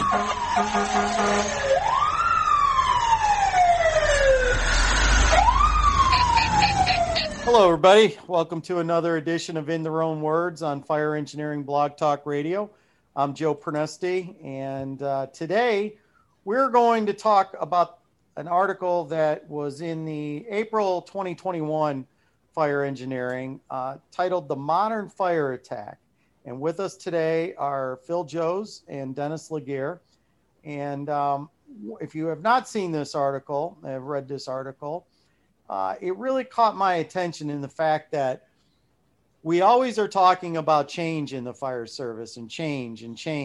Hello, everybody. Welcome to another edition of In Their Own Words on Fire Engineering Blog Talk Radio. I'm Joe Pernesti, and today we're going to talk about an article that was in the April 2021 Fire Engineering titled The Modern Fire Attack. And with us today are Phil Joes and Dennis Laguerre. And if you have not seen this article, have read this article, it really caught my attention in the fact that we always are talking about change in the fire service and change.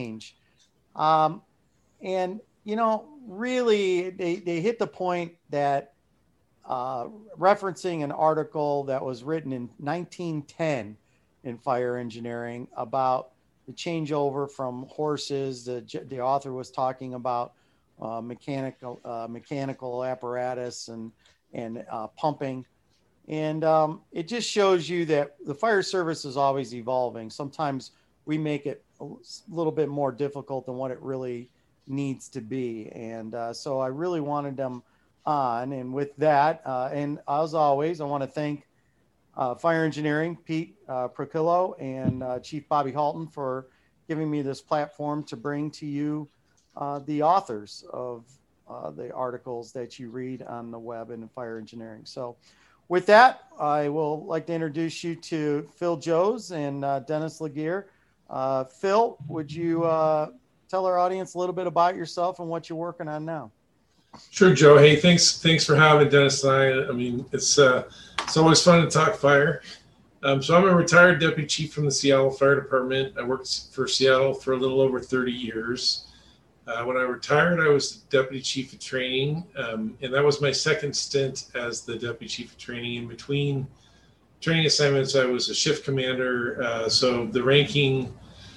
And, you know, really they hit the point that referencing an article that was written in 1910 in fire engineering about the changeover from horses. The author was talking about mechanical apparatus and pumping. And it just shows you that the fire service is always evolving. Sometimes we make it a little bit more difficult than what it really needs to be. And so I really wanted them on. And with that, and as always, I want to thank Fire Engineering, Pete Procillo, and Chief Bobby Halton for giving me this platform to bring to you the authors of the articles that you read on the web and in fire engineering. So with that, I will like to introduce you to Phil Joes and Dennis Laguerre. Phil, would you tell our audience a little bit about yourself and what you're working on now? Sure, Joe. Hey, thanks for having Dennis and I. I mean, it's always fun to talk fire. So I'm a retired deputy chief from the Seattle Fire Department. I worked for Seattle for a little over 30 years. When I retired, I was the deputy chief of training, and that was my second stint as the deputy chief of training. In between training assignments, I was a shift commander, so the ranking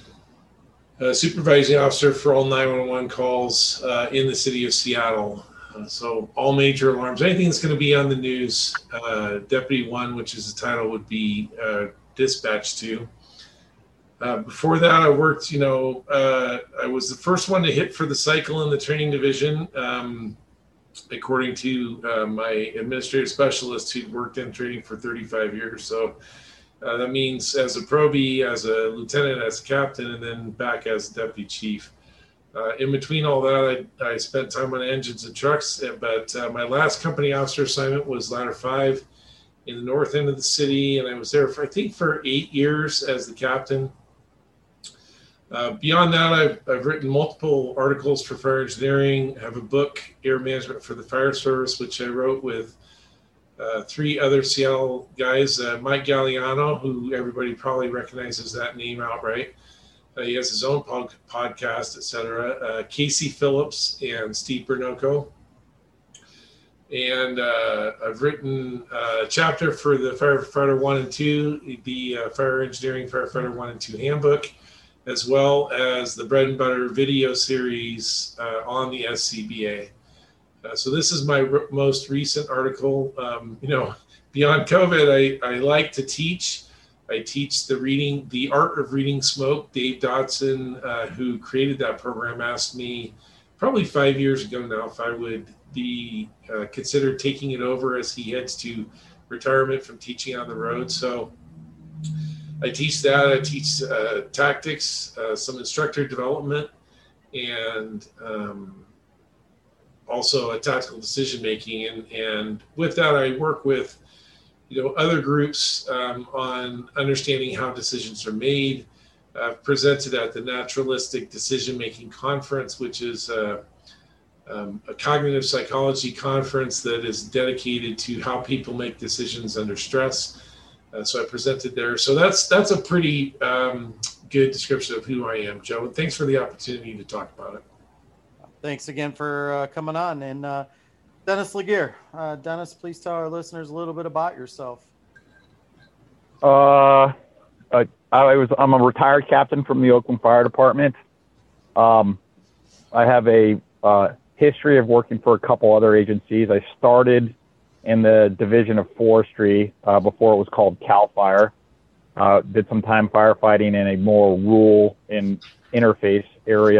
supervising officer for all 911 calls in the city of Seattle. So all major alarms, anything that's going to be on the news, Deputy 1, which is the title, would be dispatched to. Before that, I worked, I was the first one to hit for the cycle in the training division, according to my administrative specialist who'd worked in training for 35 years. So that means as a probie, as a lieutenant, as a captain, and then back as deputy chief. In between all that, I spent time on engines and trucks, but my last company officer assignment was Ladder 5 in the north end of the city, and I was there for 8 years as the captain. Beyond that, I've written multiple articles for fire engineering. I have a book, Air Management for the Fire Service, which I wrote with 3 other Seattle guys, Mike Galliano, who everybody probably recognizes that name outright. He has his own podcast, etc. Casey Phillips and Steve Bernoco. And I've written a chapter for the Firefighter 1 and 2, the Fire Engineering Firefighter 1 and 2 Handbook, as well as the Bread and Butter video series on the SCBA. So this is my most recent article. Beyond COVID, I like to teach. I teach the art of reading smoke. Dave Dodson, who created that program, asked me probably 5 years ago now if I would be considered taking it over as he heads to retirement from teaching on the road. So I teach that. I teach tactics, some instructor development, and also a tactical decision making. And with that, I work with other groups on understanding how decisions are made. I've presented at the Naturalistic Decision Making Conference, which is a cognitive psychology conference that is dedicated to how people make decisions under stress. So I presented there. So that's a pretty good description of who I am, Joe. And thanks for the opportunity to talk about it. Thanks again for coming on. And Dennis Laguerre. Dennis, please tell our listeners a little bit about yourself. I'm a retired captain from the Oakland Fire Department. I have a history of working for a couple other agencies. I started in the Division of Forestry before it was called CAL FIRE. Did some time firefighting in a more rural and interface area of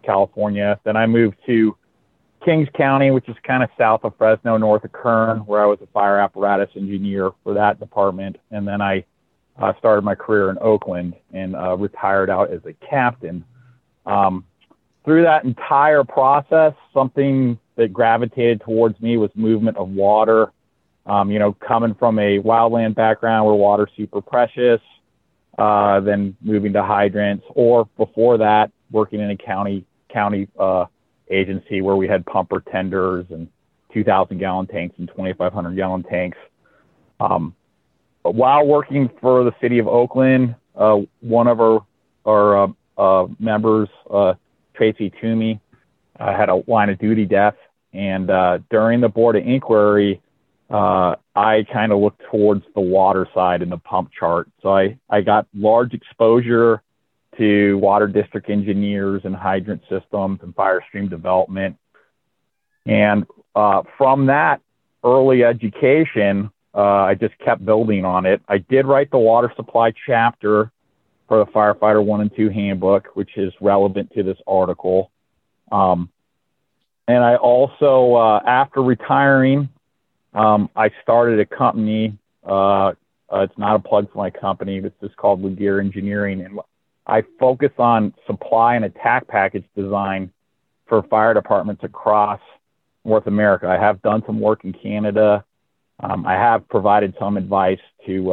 California. Then I moved to Kings County, which is kind of south of Fresno, north of Kern, where I was a fire apparatus engineer for that department. And then I started my career in Oakland and retired out as a captain. Through that entire process, something that gravitated towards me was movement of water. Coming from a wildland background where water's super precious, then moving to hydrants, or before that, working in a county agency where we had pumper tenders and 2,000-gallon tanks and 2,500-gallon tanks. But while working for the city of Oakland, one of our members, Tracy Toomey, had a line of duty death. And during the board of inquiry, I kind of looked towards the water side in the pump chart. So I got large exposure to water district engineers and hydrant systems and fire stream development. And from that early education, I just kept building on it. I did write the water supply chapter for the Firefighter 1 and 2 handbook, which is relevant to this article. And I also, after retiring, I started a company. It's not a plug for my company. It's just called Laguerre Engineering. And I focus on supply and attack package design for fire departments across North America. I have done some work in Canada. I have provided some advice to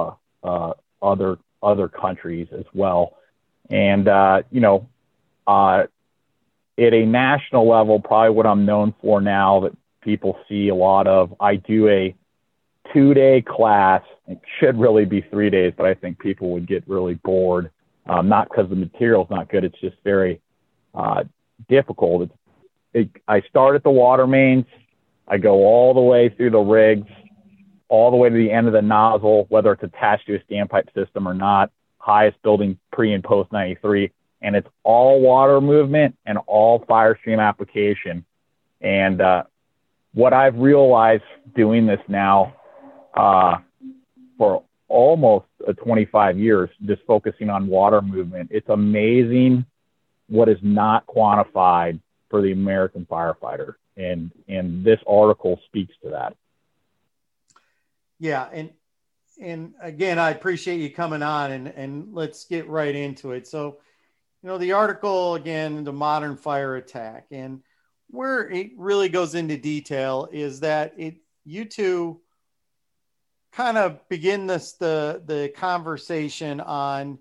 other countries as well. And, at a national level, probably what I'm known for now that people see a lot of, I do a 2-day class. It should really be 3 days, but I think people would get really bored. Not because the material's not good. It's just very difficult. I start at the water mains. I go all the way through the rigs, all the way to the end of the nozzle, whether it's attached to a standpipe system or not, highest building pre and post 93. And it's all water movement and all fire stream application. And what I've realized doing this now for almost 25 years, just focusing on water movement, it's amazing what is not quantified for the American firefighter. And this article speaks to that. Yeah. And again, I appreciate you coming on and let's get right into it. So, the article, again, the modern fire attack, and where it really goes into detail is that you two kind of begin the conversation on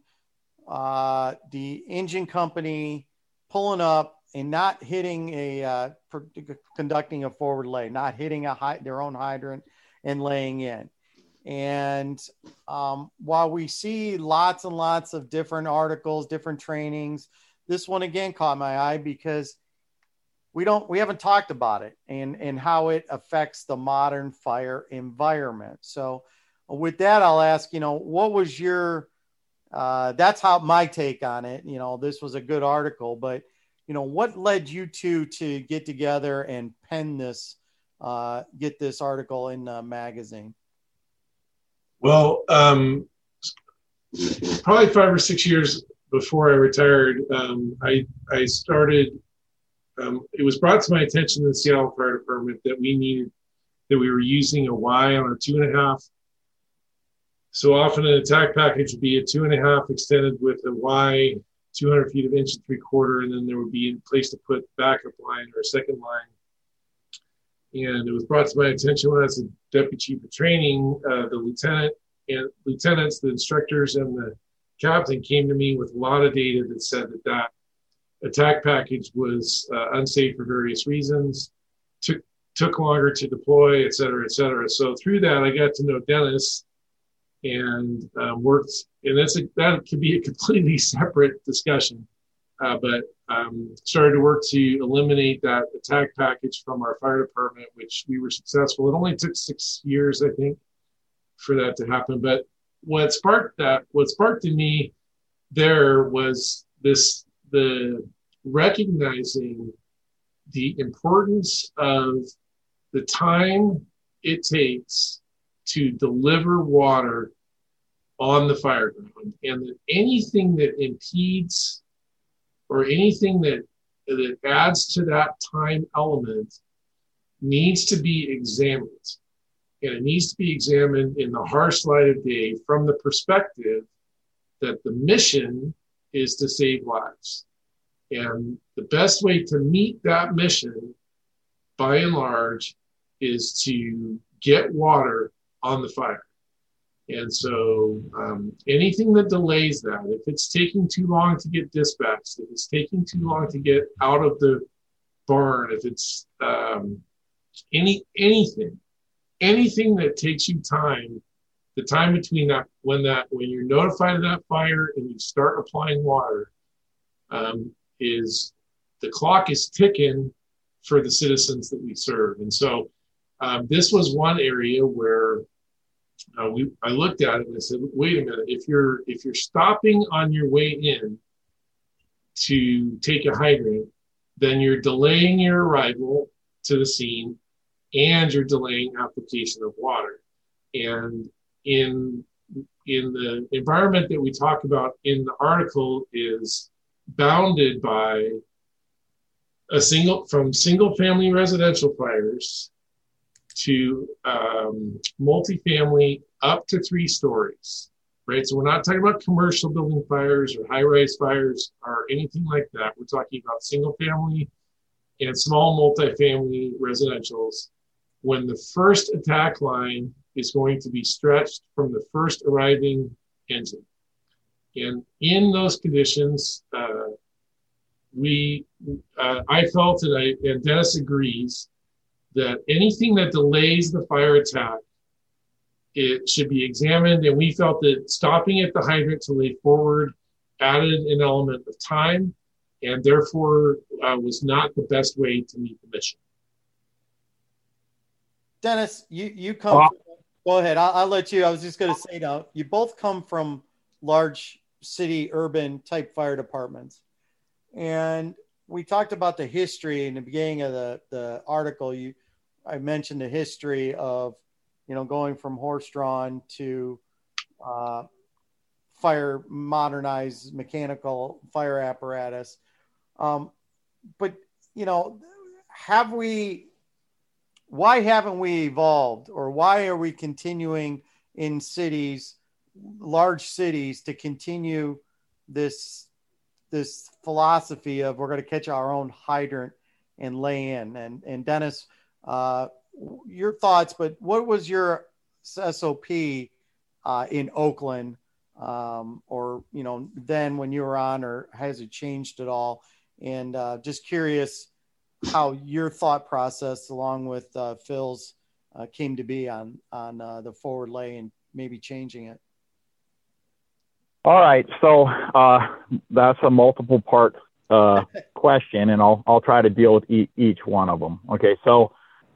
the engine company pulling up and not hitting conducting a forward lay, not hitting their own hydrant and laying in. And while we see lots and lots of different articles, different trainings, this one again caught my eye because we haven't talked about it and how it affects the modern fire environment. So with that, I'll ask, what was your, that's how my take on it. This was a good article, but what led you two to get together and pen this, get this article in the magazine? Well, probably 5 or 6 years before I retired, I started, it was brought to my attention in the Seattle Fire Department that we were using a Y on our 2.5. So often an attack package would be a 2.5 extended with a Y, 200 feet of 1 3/4, and then there would be a place to put backup line or a second line. And it was brought to my attention when I was a deputy chief of training, the lieutenants, the instructors, and the captain came to me with a lot of data that said that attack package was unsafe for various reasons, took longer to deploy, et cetera, et cetera. So through that, I got to know Dennis and worked, and that could be a completely separate discussion, but started to work to eliminate that attack package from our fire department, which we were successful. It only took 6 years, I think, for that to happen. But what sparked in me there was the recognizing the importance of the time it takes to deliver water on the fire ground, and that anything that impedes or anything that that adds to that time element needs to be examined. And it needs to be examined in the harsh light of day from the perspective that the mission is to save lives. And the best way to meet that mission, by and large, is to get water on the fire. And so anything that delays that, if it's taking too long to get dispatched, if it's taking too long to get out of the barn, if it's anything that takes you time, the time between that when you're notified of that fire and you start applying water, is the clock is ticking for the citizens that we serve. And so this was one area where I looked at it and I said, wait a minute, if you're stopping on your way in to take a hydrant, then you're delaying your arrival to the scene and you're delaying application of water. And in the environment that we talk about in the article is bounded by from single family residential fires to multifamily up to 3 stories, right? So we're not talking about commercial building fires or high-rise fires or anything like that. We're talking about single family and small multifamily residentials when the first attack line is going to be stretched from the first arriving engine. And in those conditions, I felt, and Dennis agrees, that anything that delays the fire attack, it should be examined. And we felt that stopping at the hydrant to lay forward added an element of time and therefore was not the best way to meet the mission. Dennis, you come. Go ahead. I'll let you. I was just going to say now, you both come from large city, urban type fire departments. And we talked about the history in the beginning of the article. I mentioned the history of, going from horse-drawn to modernized mechanical fire apparatus. But, why haven't we evolved, or why are we continuing in large cities, to continue this philosophy of we're going to catch our own hydrant and lay in? And Dennis, your thoughts, but what was your SOP in Oakland, or then when you were on, or has it changed at all? And just curious how your thought process, along with Phil's, came to be on the forward lay and maybe changing it. All right, so that's a multiple part question, and I'll try to deal with each one of them. Okay, so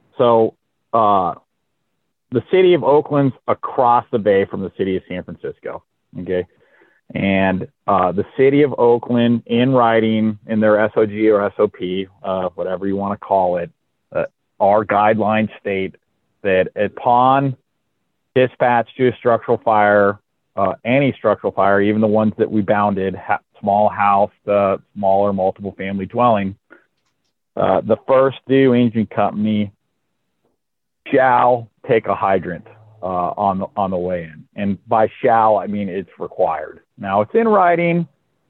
the city of Oakland's across the bay from the city of San Francisco. Okay, and the city of Oakland, in writing in their SOG or SOP, whatever you want to call it, our guidelines state that upon dispatch to a structural fire, any structural fire, even the ones that we bounded, small house, smaller multiple family dwelling, the first due engine company shall take a hydrant on the way in. And by shall, I mean it's required. Now, it's in writing.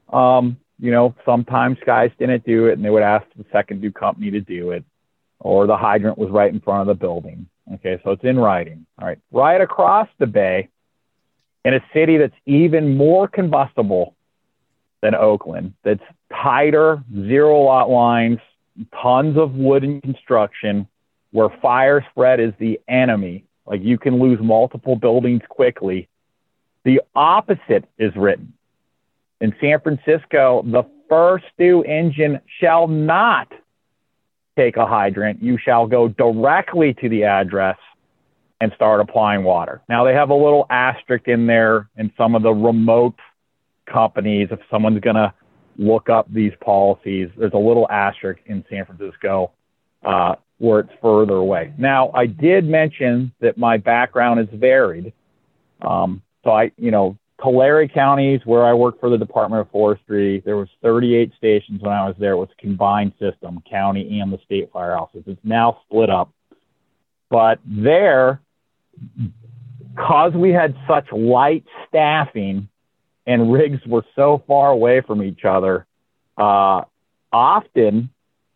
Sometimes guys didn't do it, and they would ask the second due company to do it, or the hydrant was right in front of the building. Okay, so it's in writing. All right, right across the bay, in a city that's even more combustible than Oakland, that's tighter, 0 lot lines, tons of wooden construction, where fire spread is the enemy, like you can lose multiple buildings quickly, the opposite is written. In San Francisco, the first due engine shall not take a hydrant. You shall go directly to the address and start applying water. Now, they have a little asterisk in there in some of the remote companies. If someone's going to look up these policies, there's a little asterisk in San Francisco where it's further away. Now, I did mention that my background is varied. So Tulare counties, where I worked for the Department of Forestry, there was 38 stations when I was there. It was a combined system, county and the state firehouses. It's now split up. But there, because we had such light staffing and rigs were so far away from each other, often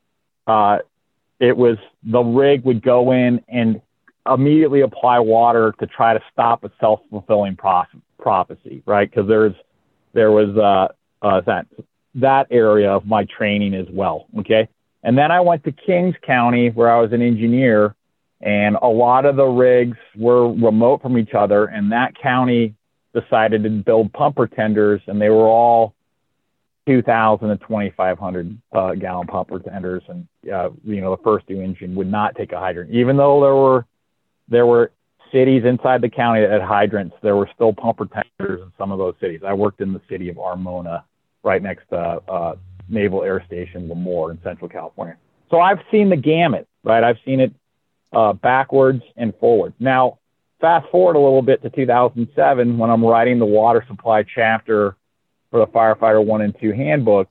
it was the rig would go in and immediately apply water to try to stop a self-fulfilling prophecy, right? Because there was that area of my training as well, okay? And then I went to Kings County, where I was an engineer, and a lot of the rigs were remote from each other, and that county decided to build pumper tenders, and they were all 2,000 and 2,500 gallon pumper tenders, and the first new engine would not take a hydrant, even though there were cities inside the county that had hydrants. There were still pumper tenders in some of those cities. I worked in the city of Armona, right next to Naval Air Station Lemoore in Central California. So I've seen the gamut, right? I've seen it backwards and forward. Now, fast forward a little bit to 2007, when I'm writing the water supply chapter for the Firefighter 1 and 2 handbook.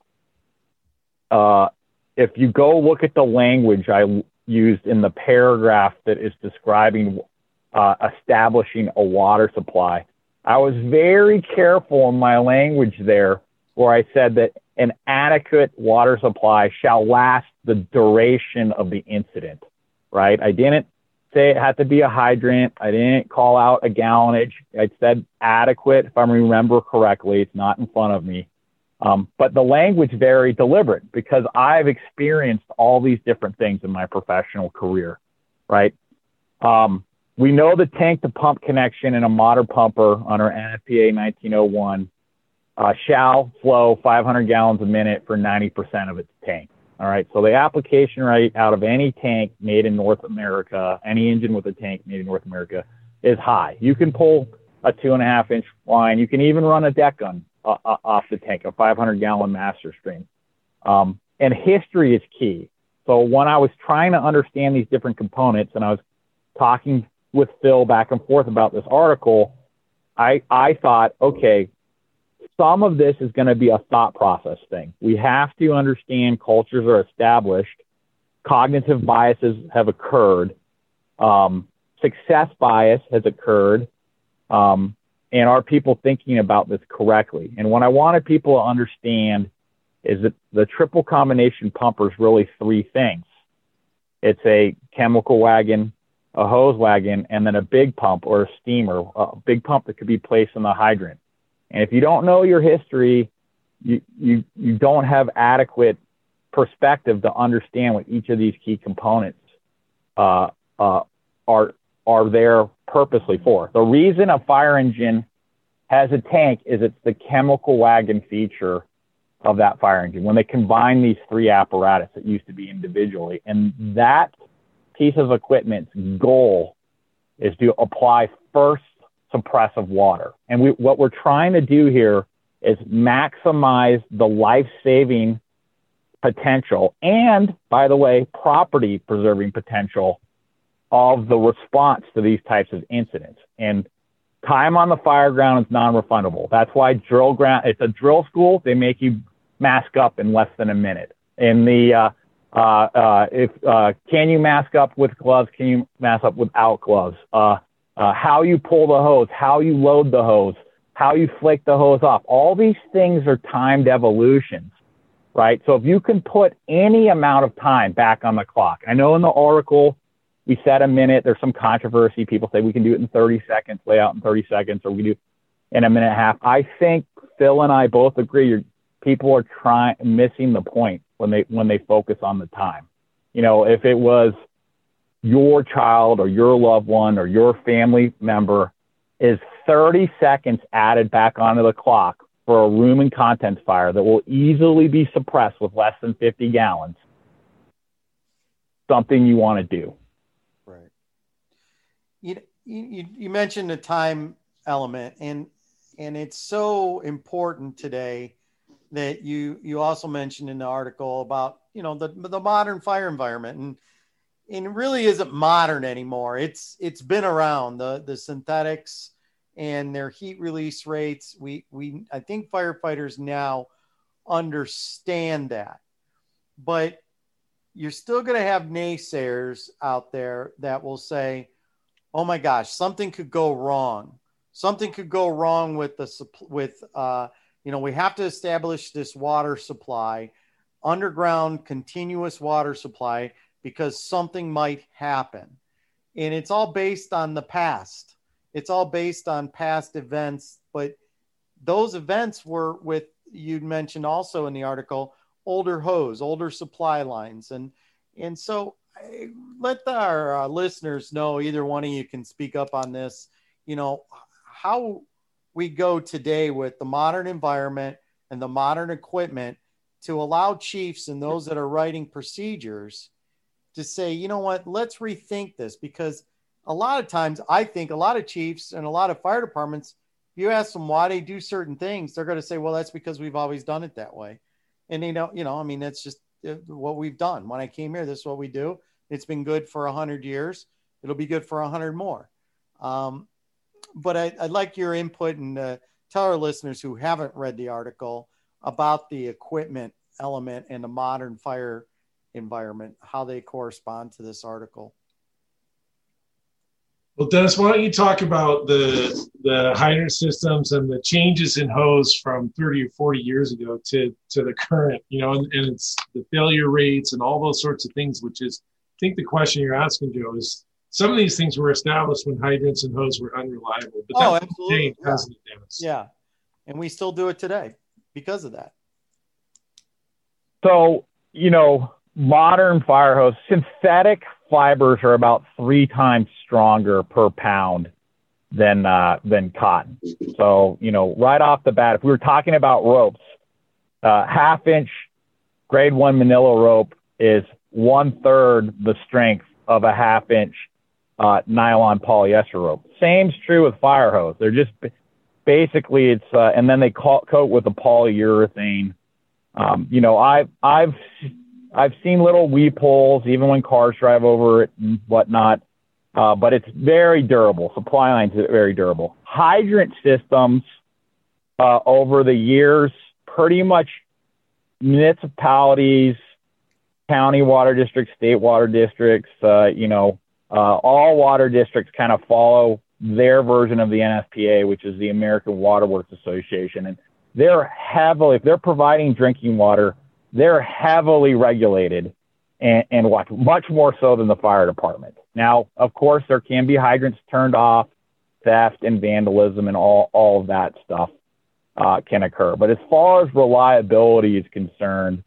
If you go look at the language I used in the paragraph that is describing establishing a water supply, I was very careful in my language there, where I said that an adequate water supply shall last the duration of the incident, right? I didn't say it had to be a hydrant. I didn't call out a gallonage. I said adequate, if I remember correctly. It's not in front of me. But the language very deliberate, because I've experienced all these different things in my professional career, right? We know the tank to pump connection in a modern pumper under NFPA 1901 shall flow 500 gallons a minute for 90% of its tank. All right. So the application rate out of any tank made in North America, any engine with a tank made in North America, is high. You can pull a 2.5-inch line. You can even run a deck gun off the tank, a 500-gallon master stream. And history is key. So when I was trying to understand these different components, and I was talking with Phil back and forth about this article, I thought, okay, some of this is going to be a thought process thing. We have to understand cultures are established, cognitive biases have occurred, success bias has occurred, and are people thinking about this correctly? And what I wanted people to understand is that the triple combination pumper is really three things. It's a chemical wagon, a hose wagon, and then a big pump or a steamer, a big pump that could be placed in the hydrant. And if you don't know your history, you don't have adequate perspective to understand what each of these key components are there purposely for. The reason a fire engine has a tank is it's the chemical wagon feature of that fire engine when they combine these three apparatus that used to be individually. And that piece of equipment's goal is to apply first suppressive water. And what we're trying to do here is maximize the life-saving potential and, by the way, property-preserving potential of the response to these types of incidents. And time on the fire ground is non-refundable. That's why it's a drill school. They make you mask up in less than a minute. In the can you mask up with gloves? Can you mask up without gloves? How you pull the hose, how you load the hose, how you flake the hose off. All these things are timed evolutions, right? So if you can put any amount of time back on the clock, I know in the article we said a minute. There's some controversy. People say we can do it in 30 seconds, lay out in 30 seconds, or we do in a minute and a half. I think Phil and I both agree. People are missing the point when they focus on the time. You know, if it was your child or your loved one or your family member, is 30 seconds added back onto the clock for a room and contents fire that will easily be suppressed with less than 50 gallons, something you want to do. Right. You mentioned the time element, and it's so important today that you also mentioned in the article about, you know, the modern fire environment, and it really isn't modern anymore. It's been around, the synthetics and their heat release rates. I think firefighters now understand that, but you're still going to have naysayers out there that will say, oh my gosh, something could go wrong. Something could go wrong with we have to establish this water supply, underground continuous water supply, because something might happen. And it's all based on the past. It's all based on past events, but those events were with, you'd mentioned also in the article, older hose, older supply lines. And so let our listeners know, either one of you can speak up on this, how we go today with the modern environment and the modern equipment to allow chiefs and those that are writing procedures to say, you know what, let's rethink this. Because a lot of times I think a lot of chiefs and a lot of fire departments, if you ask them why they do certain things, they're going to say, well, that's because we've always done it that way. And that's just what we've done. When I came here, this is what we do. It's been good for 100 years. It'll be good for 100 more. But I'd like your input and tell our listeners who haven't read the article about the equipment element and the modern fire environment, how they correspond to this article. Well, Dennis, why don't you talk about the hydrant systems and the changes in hose from 30 or 40 years ago to the current, and it's the failure rates and all those sorts of things, which is, I think the question you're asking, Joe, is some of these things were established when hydrants and hose were unreliable. But absolutely. Changed, hasn't it, Dennis? Yeah. And we still do it today because of that. So, modern fire hose, synthetic fibers are about 3 times stronger per pound than cotton. So, right off the bat, if we were talking about ropes, 1/2-inch grade 1 manila rope is 1/3 the strength of a 1/2-inch nylon polyester rope. Same's true with fire hose. They're just basically and then they coat with a polyurethane. I've seen little weep holes even when cars drive over it and whatnot, but it's very durable. Supply lines are very durable. Hydrant systems over the years, pretty much municipalities, county water districts, state water districts, all water districts kind of follow their version of the NFPA, which is the American Water Works Association. And if they're providing drinking water, they're heavily regulated and much more so than the fire department. Now, of course, there can be hydrants turned off, theft and vandalism and all of that stuff can occur. But as far as reliability is concerned,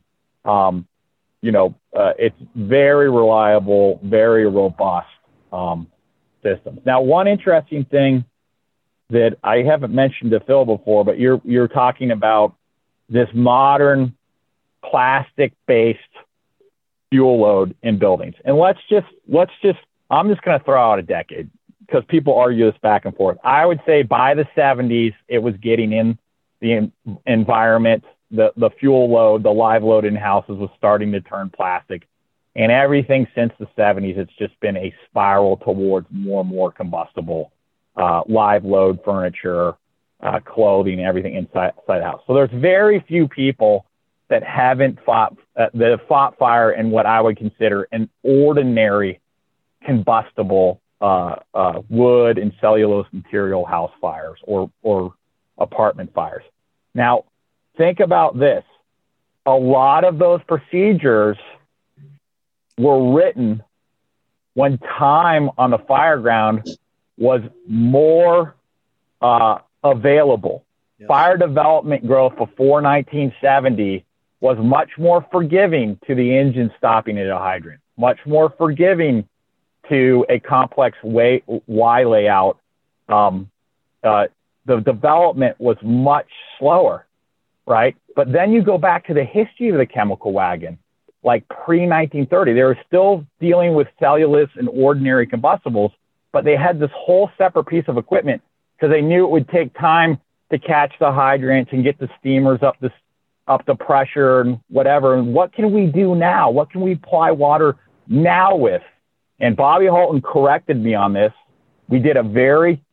it's very reliable, very robust systems. Now, one interesting thing that I haven't mentioned to Phil before, but you're talking about this modern plastic-based fuel load in buildings. And I'm just going to throw out a decade because people argue this back and forth. I would say by the 70s, it was getting in the environment. The fuel load, the live load in houses was starting to turn plastic. And everything since the 70s, it's just been a spiral towards more and more combustible live load furniture, clothing, everything inside the house. So there's very few people that haven't fought fire in what I would consider an ordinary combustible wood and cellulose material house fires or apartment fires. Now, think about this. A lot of those procedures were written when time on the fire ground was more available. Yes. Fire development growth before 1970 was much more forgiving to the engine stopping at a hydrant, much more forgiving to a complex Y layout. The development was much slower, right? But then you go back to the history of the chemical wagon, like pre-1930, they were still dealing with cellulose and ordinary combustibles, but they had this whole separate piece of equipment because they knew it would take time to catch the hydrants and get the steamers up the pressure and whatever. And what can we do now? What can we apply water now with? And Bobby Halton corrected me on this. We did a very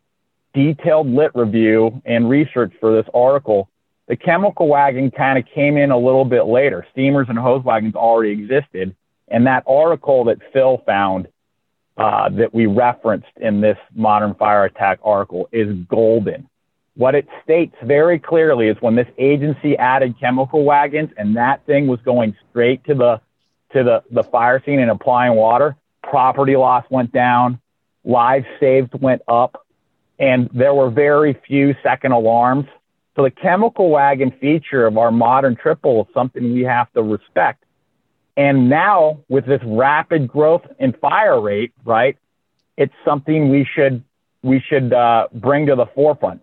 detailed lit review and research for this article, the chemical wagon kind of came in a little bit later. Steamers and hose wagons already existed. And that article that Phil found that we referenced in this modern fire attack article is golden. What it states very clearly is when this agency added chemical wagons and that thing was going straight to the fire scene and applying water, property loss went down, lives saved went up, and there were very few second alarms. So the chemical wagon feature of our modern triple is something we have to respect. And now with this rapid growth in fire rate, right, it's something we should bring to the forefront.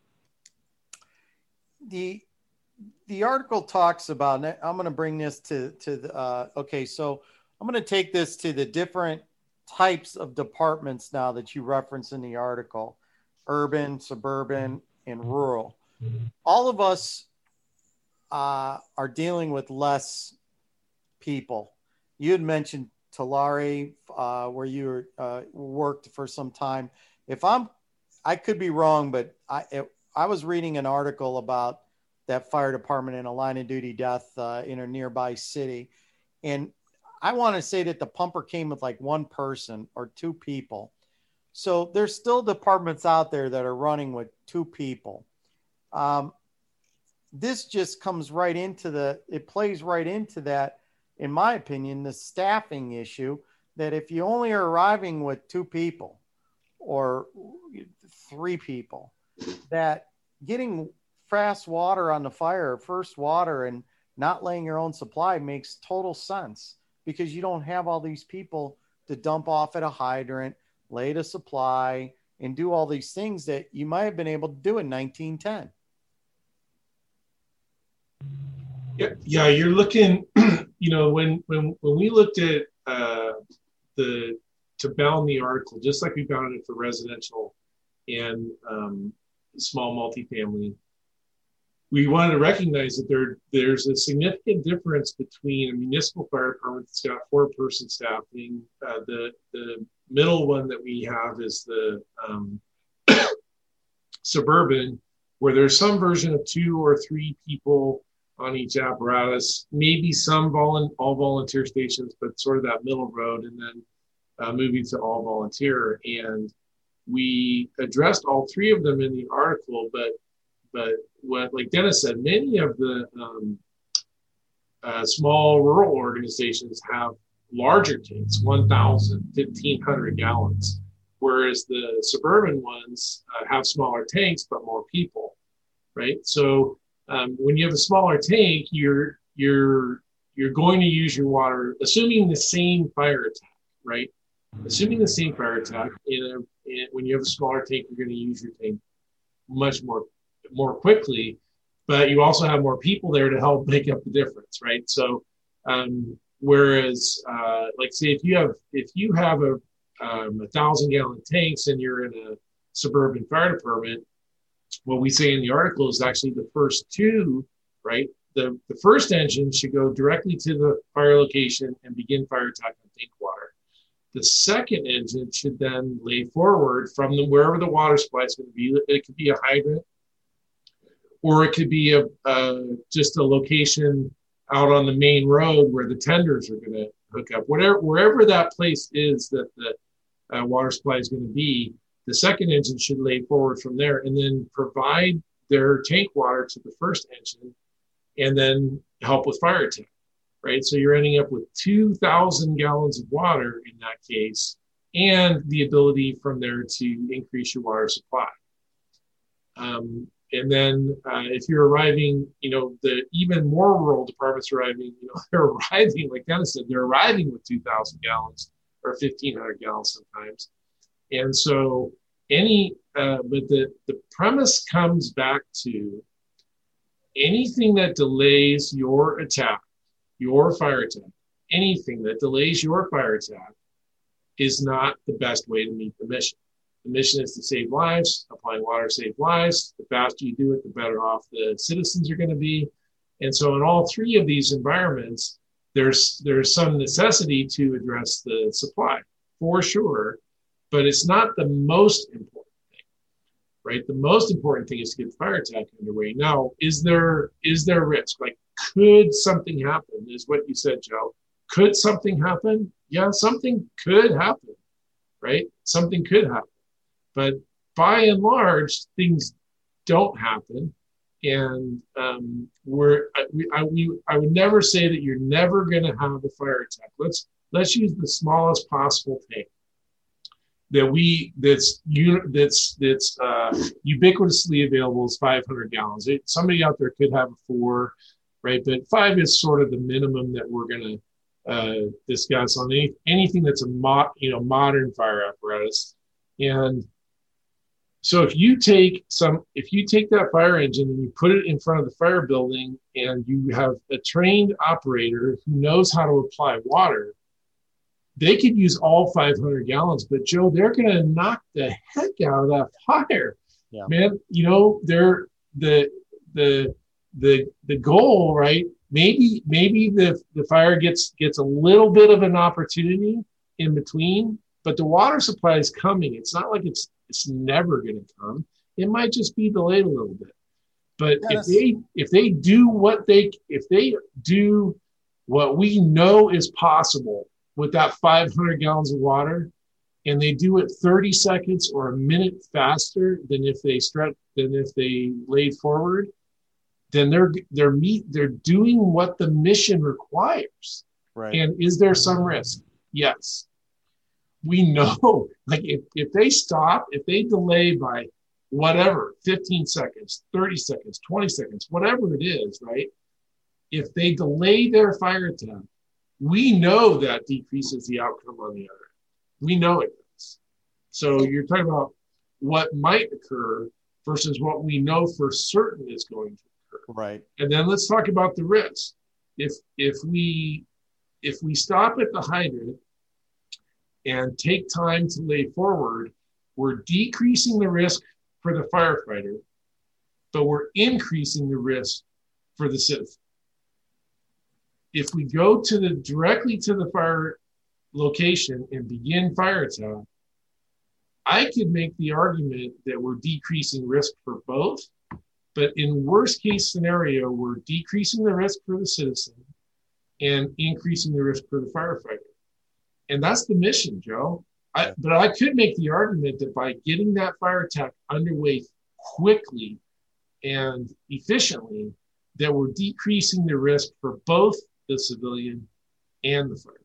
The article talks about, and I'm going to bring this to the, okay, so I'm going to take this to the different types of departments now that you reference in the article: urban, suburban, and rural. All of us are dealing with less people. You had mentioned Tulare, where you worked for some time. I could be wrong, but I was reading an article about that fire department in a line of duty death in a nearby city. And I want to say that the pumper came with like one person or two people. So there's still departments out there that are running with two people. This just comes right into it plays right into that, in my opinion, the staffing issue, that if you only are arriving with two people or three people, that getting fast water on the fire, first water, and not laying your own supply makes total sense, because you don't have all these people to dump off at a hydrant, lay the supply, and do all these things that you might have been able to do in 1910. Yeah, you're looking, when we looked at to bound the article, just like we bound it for residential and small multifamily, we wanted to recognize that there's a significant difference between a municipal fire department that's got 4-person staffing. The middle one that we have is the suburban, where there's some version of 2 or 3 people on each apparatus, maybe some all volunteer stations, but sort of that middle road, and then moving to all volunteer. And we addressed all 3 of them in the article, but what, like Dennis said, many of the small rural organizations have larger tanks, 1,000, 1,500 gallons, whereas the suburban ones have smaller tanks but more people, right? So when you have a smaller tank, you're going to use your water, assuming the same fire attack, right? Assuming the same fire attack, when you have a smaller tank, you're going to use your tank much more quickly, but you also have more people there to help make up the difference, right? So, whereas, like say, if you have a 1,000-gallon tanks and you're in a suburban fire department, what we say in the article is actually the first 2, right? The first engine should go directly to the fire location and begin fire attack on tank water. The second engine should then lay forward from wherever the water supply is going to be. It could be a hydrant, or it could be just a location out on the main road where the tenders are going to hook up. Wherever that place is that the water supply is going to be, the second engine should lay forward from there and then provide their tank water to the first engine and then help with fire attack, right? So you're ending up with 2,000 gallons of water in that case, and the ability from there to increase your water supply. And then if you're arriving, the even more rural departments arriving, they're arriving, like Dennis said, they're arriving with 2,000 gallons or 1,500 gallons sometimes. And so but the premise comes back to anything that delays your attack, your fire attack, anything that delays your fire attack is not the best way to meet the mission. The mission is to save lives. Applying water saves lives. The faster you do it, the better off the citizens are going to be. And so in all 3 of these environments, there's some necessity to address the supply, for sure, but it's not the most important thing. right? The most important thing is to get the fire attack underway. Now, is there risk? Like, could something happen? Is what you said, Joe. Could something happen? Yeah, something could happen, right? Something could happen. But by and large, things don't happen. And I would never say that you're never going to have a fire attack. Let's use the smallest possible tank that's ubiquitously available is 500 gallons. Somebody out there could have a 4, right? But 5 is sort of the minimum that we're going to discuss on anything that's a modern fire apparatus. And so if you take that fire engine and you put it in front of the fire building and you have a trained operator who knows how to apply water, they could use all 500 gallons, but Joe, they're going to knock the heck out of that fire. Yeah. Man, they're the goal, right? Maybe the fire gets a little bit of an opportunity in between, but the water supply is coming. It's not like it's never going to come. It might just be delayed a little bit. But yes, if they do what we know is possible with that 500 gallons of water, and they do it 30 seconds or a minute faster than if they laid forward, then they're doing what the mission requires. Right. And is there some risk? Yes. We know, like if they stop, if they delay by whatever, 15 seconds, 30 seconds, 20 seconds, whatever it is, right? If they delay their fire attack, we know that decreases the outcome on the other end. We know it does. So you're talking about what might occur versus what we know for certain is going to occur. Right. And then let's talk about the risk. If we stop at the hydrant and take time to lay forward, we're decreasing the risk for the firefighter, but we're increasing the risk for the citizen. If we go directly to the fire location and begin fire attack, I could make the argument that we're decreasing risk for both, but in worst case scenario, we're decreasing the risk for the citizen and increasing the risk for the firefighter. And that's the mission, Joe. But I could make the argument that by getting that fire attack underway quickly and efficiently, that we're decreasing the risk for both the civilian and the firefighter.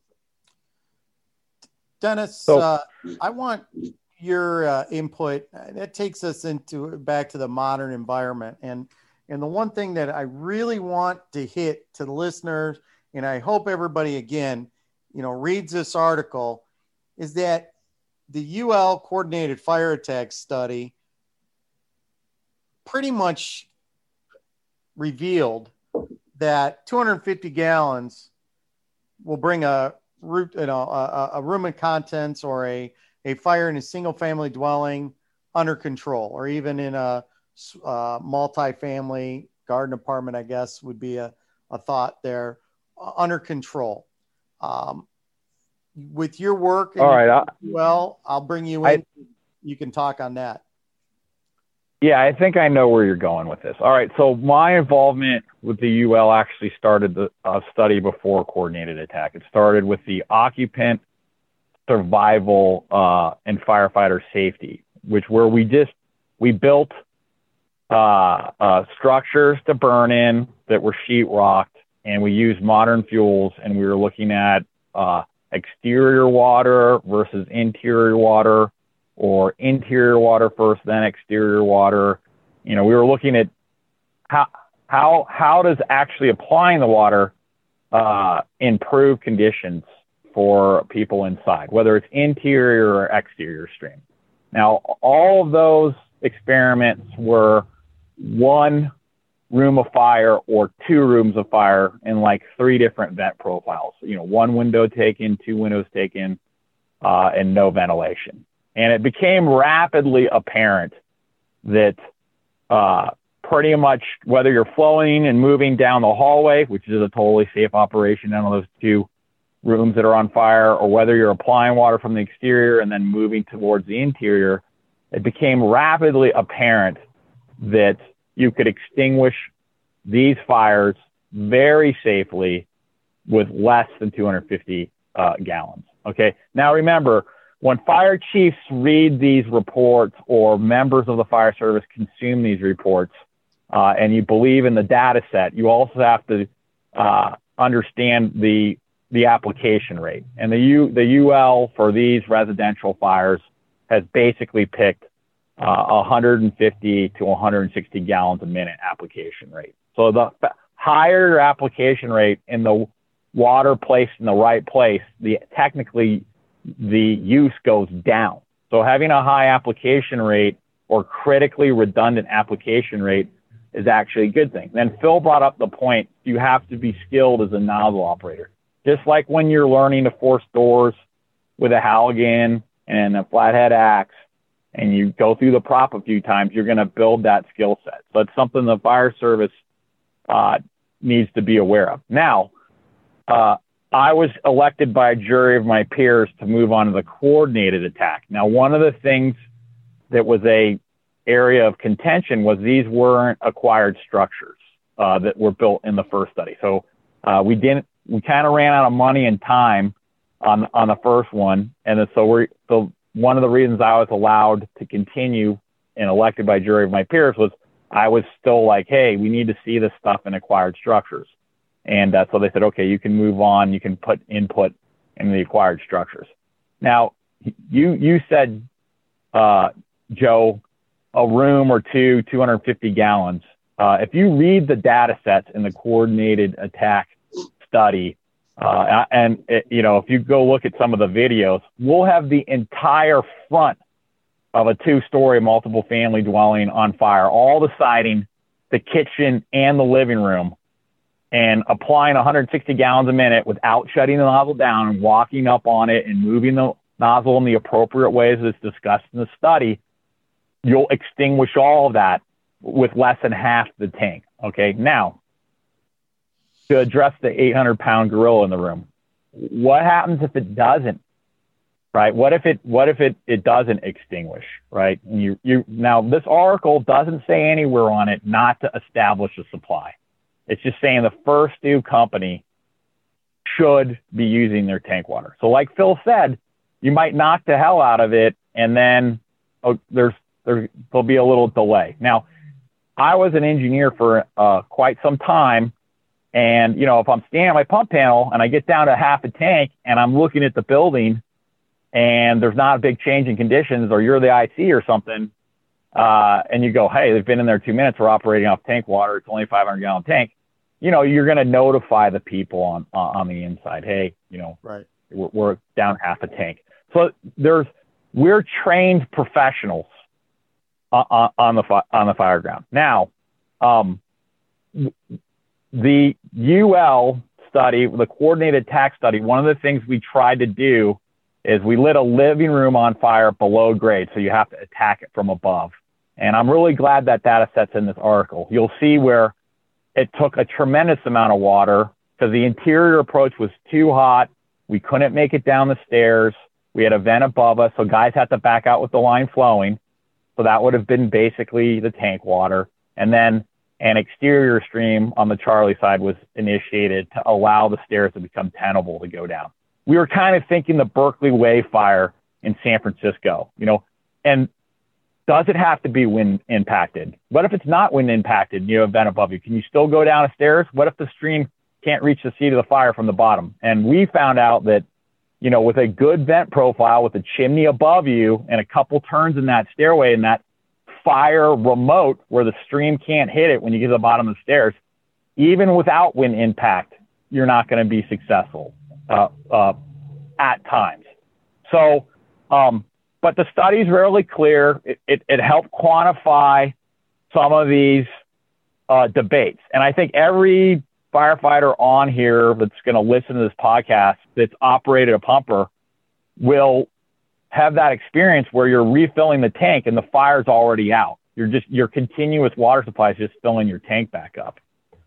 Dennis, I want your input. That takes us back to the modern environment. And the one thing that I really want to hit to the listeners, and I hope everybody, again, reads this article, is that the UL Coordinated Fire Attack Study pretty much revealed that 250 gallons will bring a room of contents or a fire in a single family dwelling under control, or even in a multi-family garden apartment, I guess would be a thought there, under control. With your work, all right. I'll bring you in. You can talk on that. Yeah, I think I know where you're going with this. All right. So my involvement with the UL actually started the study before coordinated attack. It started with the occupant survival and firefighter safety, where we built structures to burn in that were sheetrocked, and we used modern fuels, and we were looking at exterior water versus interior water, or interior water first, then exterior water. We were looking at how does actually applying the water improve conditions for people inside, whether it's interior or exterior stream. Now, all of those experiments were one room of fire or 2 rooms of fire in like 3 different vent profiles. 1 window taken, 2 windows taken, and no ventilation. And it became rapidly apparent that pretty much whether you're flowing and moving down the hallway, which is a totally safe operation down those 2 rooms that are on fire, or whether you're applying water from the exterior and then moving towards the interior, it became rapidly apparent that you could extinguish these fires very safely with less than 250 gallons. Okay. Now remember, when fire chiefs read these reports or members of the fire service consume these reports, and you believe in the data set, you also have to understand the application rate. And the UL for these residential fires has basically picked 150 to 160 gallons a minute application rate. So the higher your application rate in the water placed in the right place, technically the use goes down. So having a high application rate or critically redundant application rate is actually a good thing. Then Phil brought up the point, you have to be skilled as a nozzle operator. Just like when you're learning to force doors with a Halligan and a flathead axe, and you go through the prop a few times, you're going to build that skill set. So it's something the fire service needs to be aware of. Now, I was elected by a jury of my peers to move on to the coordinated attack. Now, one of the things that was a area of contention was these weren't acquired structures that were built in the first study. So we kind of ran out of money and time on the first one. And so one of the reasons I was allowed to continue and elected by jury of my peers was I was still like, hey, we need to see this stuff in acquired structures. And so they said, okay, you can move on. You can put input in the acquired structures. Now, you said, Joe, a room or two, 250 gallons. If you read the data sets in the coordinated attack study, if you go look at some of the videos, we'll have the entire front of a 2-story multiple family dwelling on fire, all the siding, the kitchen, and the living room, and applying 160 gallons a minute without shutting the nozzle down and walking up on it and moving the nozzle in the appropriate ways as discussed in the study, you'll extinguish all of that with less than half the tank. Okay. Now, to address the 800-pound gorilla in the room, what happens if it doesn't? Right? What if it doesn't extinguish? Right? And now this article doesn't say anywhere on it not to establish a supply. It's just saying the first due company should be using their tank water. So like Phil said, you might knock the hell out of it, and then there'll be a little delay. Now, I was an engineer for quite some time. And, if I'm standing on my pump panel and I get down to half a tank and I'm looking at the building and there's not a big change in conditions, or you're the IC or something, and you go, hey, they've been in there 2 minutes, we're operating off tank water, it's only a 500-gallon tank, you're going to notify the people on the inside, hey, right, we're down half a tank. So we're trained professionals on the fire ground. Now, the UL study, the coordinated attack study, one of the things we tried to do is we lit a living room on fire below grade, so you have to attack it from above. And I'm really glad that data set's in this article. You'll see where it took a tremendous amount of water because the interior approach was too hot. We couldn't make it down the stairs. We had a vent above us, so guys had to back out with the line flowing. So that would have been basically the tank water. And then an exterior stream on the Charlie side was initiated to allow the stairs to become tenable to go down. We were kind of thinking the Berkeley Way fire in San Francisco, and does it have to be wind impacted? What if it's not wind impacted and you have a vent above you? Can you still go down the stairs? What if the stream can't reach the seat of the fire from the bottom? And we found out that, with a good vent profile, with a chimney above you and a couple turns in that stairway and that fire remote where the stream can't hit it when you get to the bottom of the stairs, even without wind impact, you're not going to be successful at times. So, but the study's really clear. It helped quantify some of these debates. And I think every firefighter on here that's going to listen to this podcast that's operated a pumper will have that experience where you're refilling the tank and the fire's already out. Your continuous water supply is just filling your tank back up.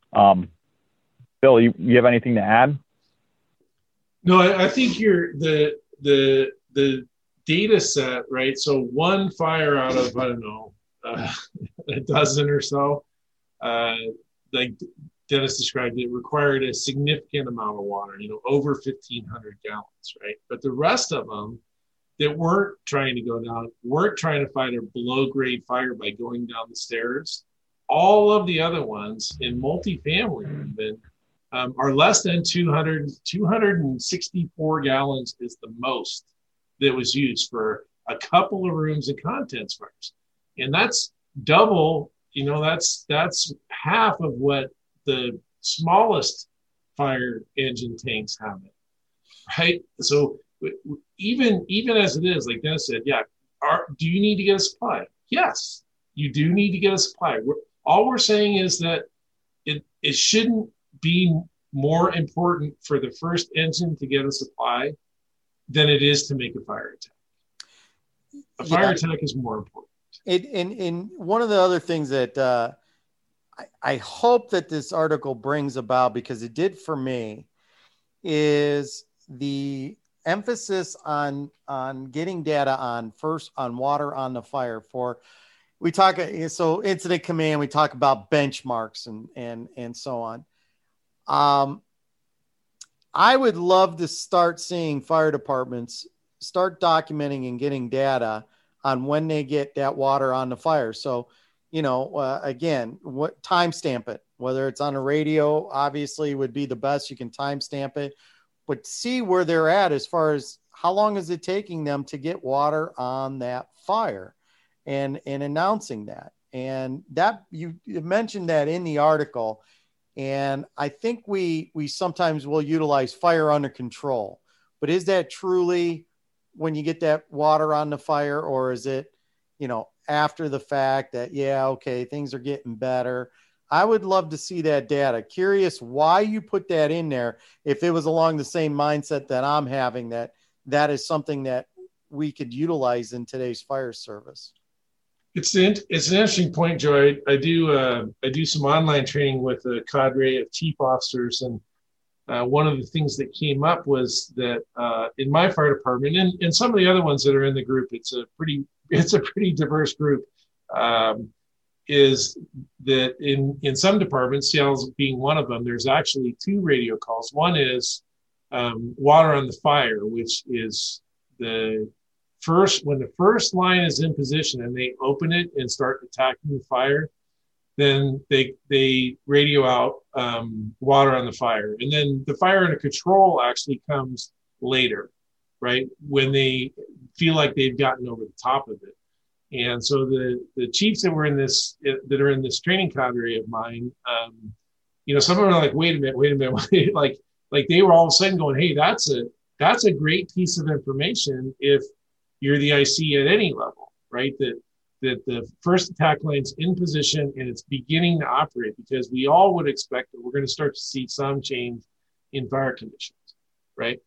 Bill, you have anything to add? No, I think the data set, right? So one fire out of, I don't know, a dozen or so, like Dennis described it, required a significant amount of water, over 1,500 gallons, right? But the rest of them that weren't trying to go down, weren't trying to fight a below grade fire by going down the stairs. All of the other ones in multifamily even are less than 264 gallons is the most that was used for a couple of rooms and contents fires. And that's double, that's half of what the smallest fire engine tanks have it, right? So even as it is, like Dennis said, do you need to get a supply? Yes, you do need to get a supply. All we're saying is that it shouldn't be more important for the first engine to get a supply than it is to make a fire attack. A fire attack is more important. And one of the other things that I hope that this article brings about, because it did for me, is the emphasis on getting data on water on the fire. We talk, so incident command, we talk about benchmarks and so on. I would love to start seeing fire departments start documenting and getting data on when they get that water on the fire. So, again, what timestamp it, whether it's on a radio, obviously would be the best. You can timestamp it, but see where they're at as far as how long is it taking them to get water on that fire, and announcing that. And that you mentioned that in the article. And I think we sometimes will utilize fire under control, but is that truly when you get that water on the fire, or is it, after the fact that, things are getting better? I would love to see that data. Curious why you put that in there. If it was along the same mindset that I'm having, that is something that we could utilize in today's fire service. It's an interesting point, Joe. I do some online training with a cadre of chief officers, and one of the things that came up was that in my fire department and some of the other ones that are in the group, it's a pretty diverse group. Is that in some departments, Seattle's being one of them, there's actually two radio calls. One is water on the fire, which is when the first line is in position and they open it and start attacking the fire, then they radio out water on the fire. And then the fire under control actually comes later, right? When they feel like they've gotten over the top of it. And so the chiefs that are in this training cadre of mine, some of them are like, wait a minute, like they were all of a sudden going, hey, that's a great piece of information if you're the IC at any level, right? That the first attack line's in position and it's beginning to operate, because we all would expect that we're going to start to see some change in fire conditions, right?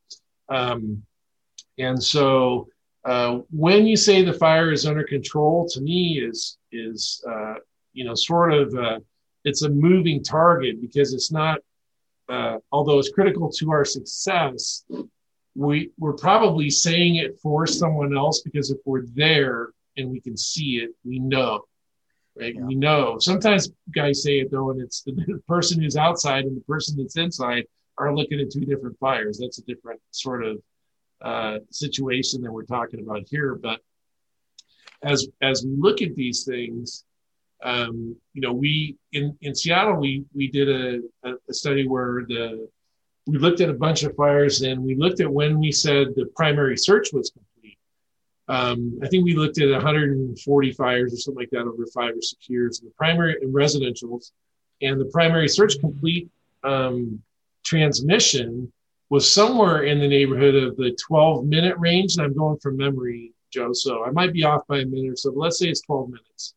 And so when you say the fire is under control, to me is sort of it's a moving target, because it's not, although it's critical to our success, we're probably saying it for someone else, because if we're there and we can see it, we know, right? Yeah. We know. Sometimes guys say it though, and it's the person who's outside and the person that's inside are looking at two different fires. That's a different sort of situation that we're talking about here. But as we look at these things, we in Seattle we did a study where we looked at a bunch of fires, and we looked at when we said the primary search was complete. I think we looked at 140 fires or something like that over 5 or 6 years, the primary and residentials, and the primary search complete transmission was somewhere in the neighborhood of the 12-minute range. And I'm going from memory, Joe, so I might be off by a minute or so, but let's say it's 12 minutes.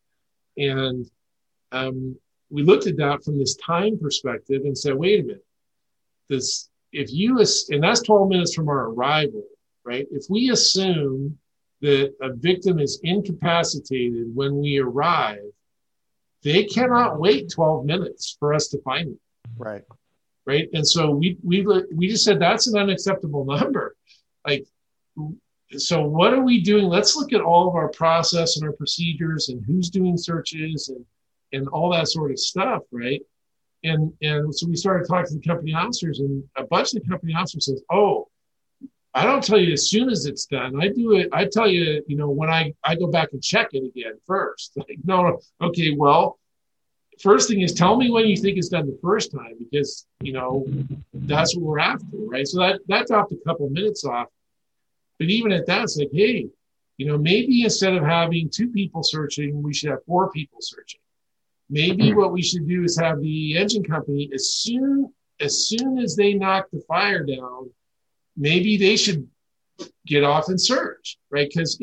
And we looked at that from this time perspective and said, wait a minute, and that's 12 minutes from our arrival, right? If we assume that a victim is incapacitated when we arrive, they cannot wait 12 minutes for us to find them. Right. Right. And so we just said that's an unacceptable number. Like, So what are we doing? Let's look at all of our process and our procedures and who's doing searches and all that sort of stuff, right? And so we started talking to the company officers, and a bunch of the company officers says, "Oh, I don't tell you as soon as it's done. I do it. I tell you, when I go back and check it again first." Like, no, okay, well, first thing is tell me when you think it's done the first time, because that's what we're after, right? So that dropped a couple minutes off. But even at that, it's like, hey, maybe instead of having 2 people searching, we should have 4 people searching. Maybe what we should do is have the engine company, as soon as they knock the fire down, maybe they should get off and search, right? Because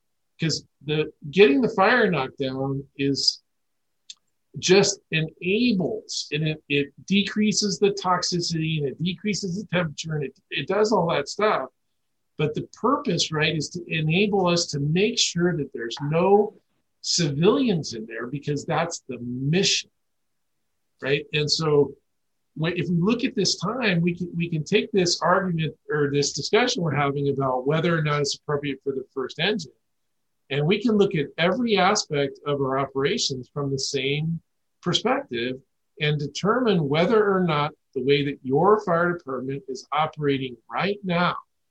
the getting the fire knocked down is just enables, and it decreases the toxicity, and it decreases the temperature, and it does all that stuff. But the purpose, right, is to enable us to make sure that there's no civilians in there, because that's the mission, right? And so if we look at this time, we can take this argument or this discussion we're having about whether or not it's appropriate for the first engine, and we can look at every aspect of our operations from the same perspective and determine whether or not the way that your fire department is operating right now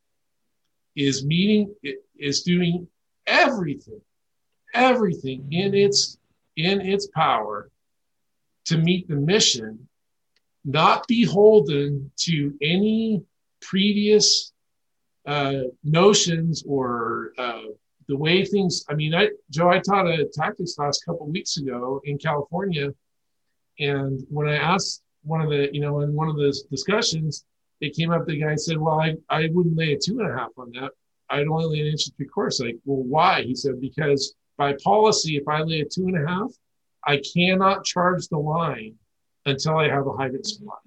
is doing everything in its power to meet the mission, not beholden to any previous notions or the way things. I mean, Joe, I taught a tactics class a couple of weeks ago in California, and when I asked one of the, in one of those discussions, it came up. The guy said, "Well, I wouldn't lay a 2.5 on that. I'd only lay an inch and 3/4." Like, well, why? He said, because by policy, if I lay a 2.5, I cannot charge the line until I have a hydrant supply.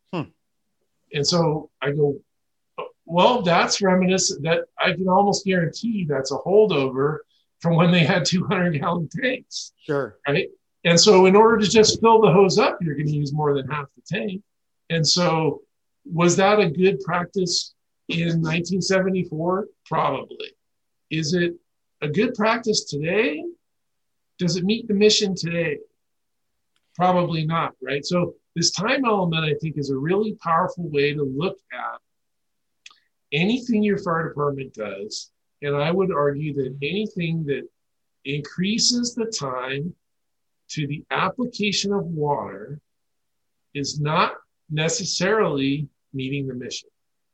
And so I go, well, that's reminiscent. That I can almost guarantee that's a holdover from when they had 200-gallon tanks. Sure. Right. And so in order to just fill the hose up, you're going to use more than half the tank. And so was that a good practice in 1974? Probably. Is it a good practice today? Does it meet the mission today? Probably not, right? So this time element, I think, is a really powerful way to look at anything your fire department does. And I would argue that anything that increases the time to the application of water is not necessarily meeting the mission.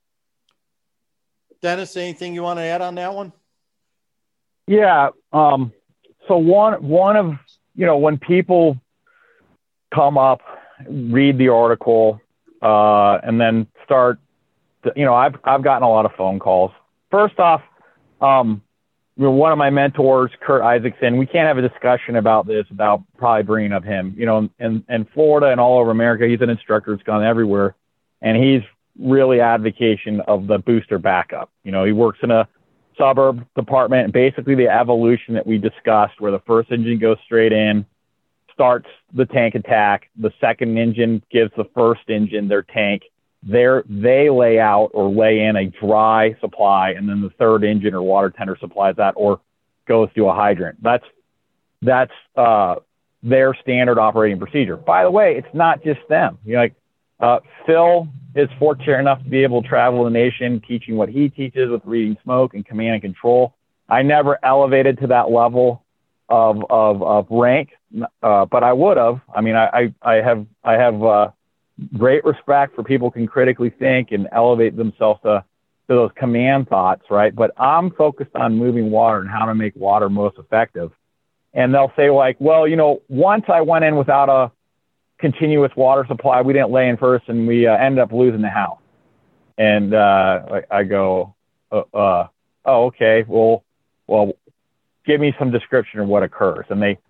Dennis, anything you want to add on that one? Yeah. So one of, when people come up, read the article, and then start to, I've gotten a lot of phone calls. First off, one of my mentors, Kurt Isaacson, we can't have a discussion about this without probably bringing up him. In Florida and all over America, he's an instructor who's gone everywhere, and he's really advocating of the booster backup. He works in a suburb department, and basically the evolution that we discussed, where the first engine goes straight in, starts the tank attack, the second engine gives the first engine their tank, they lay out or lay in a dry supply, and then the third engine or water tender supplies that or goes to a hydrant. That's their standard operating procedure. By the way, it's not just them. Phil is fortunate enough to be able to travel the nation teaching what he teaches with reading smoke and command and control. I never elevated to that level of rank, but I would have. I mean, I have great respect for people who can critically think and elevate themselves to those command thoughts, right? But I'm focused on moving water and how to make water most effective. And they'll say like, well, once I went in without a continuous water supply, we didn't lay in first, and we ended up losing the house. And I go, oh, okay, well, give me some description of what occurs. And they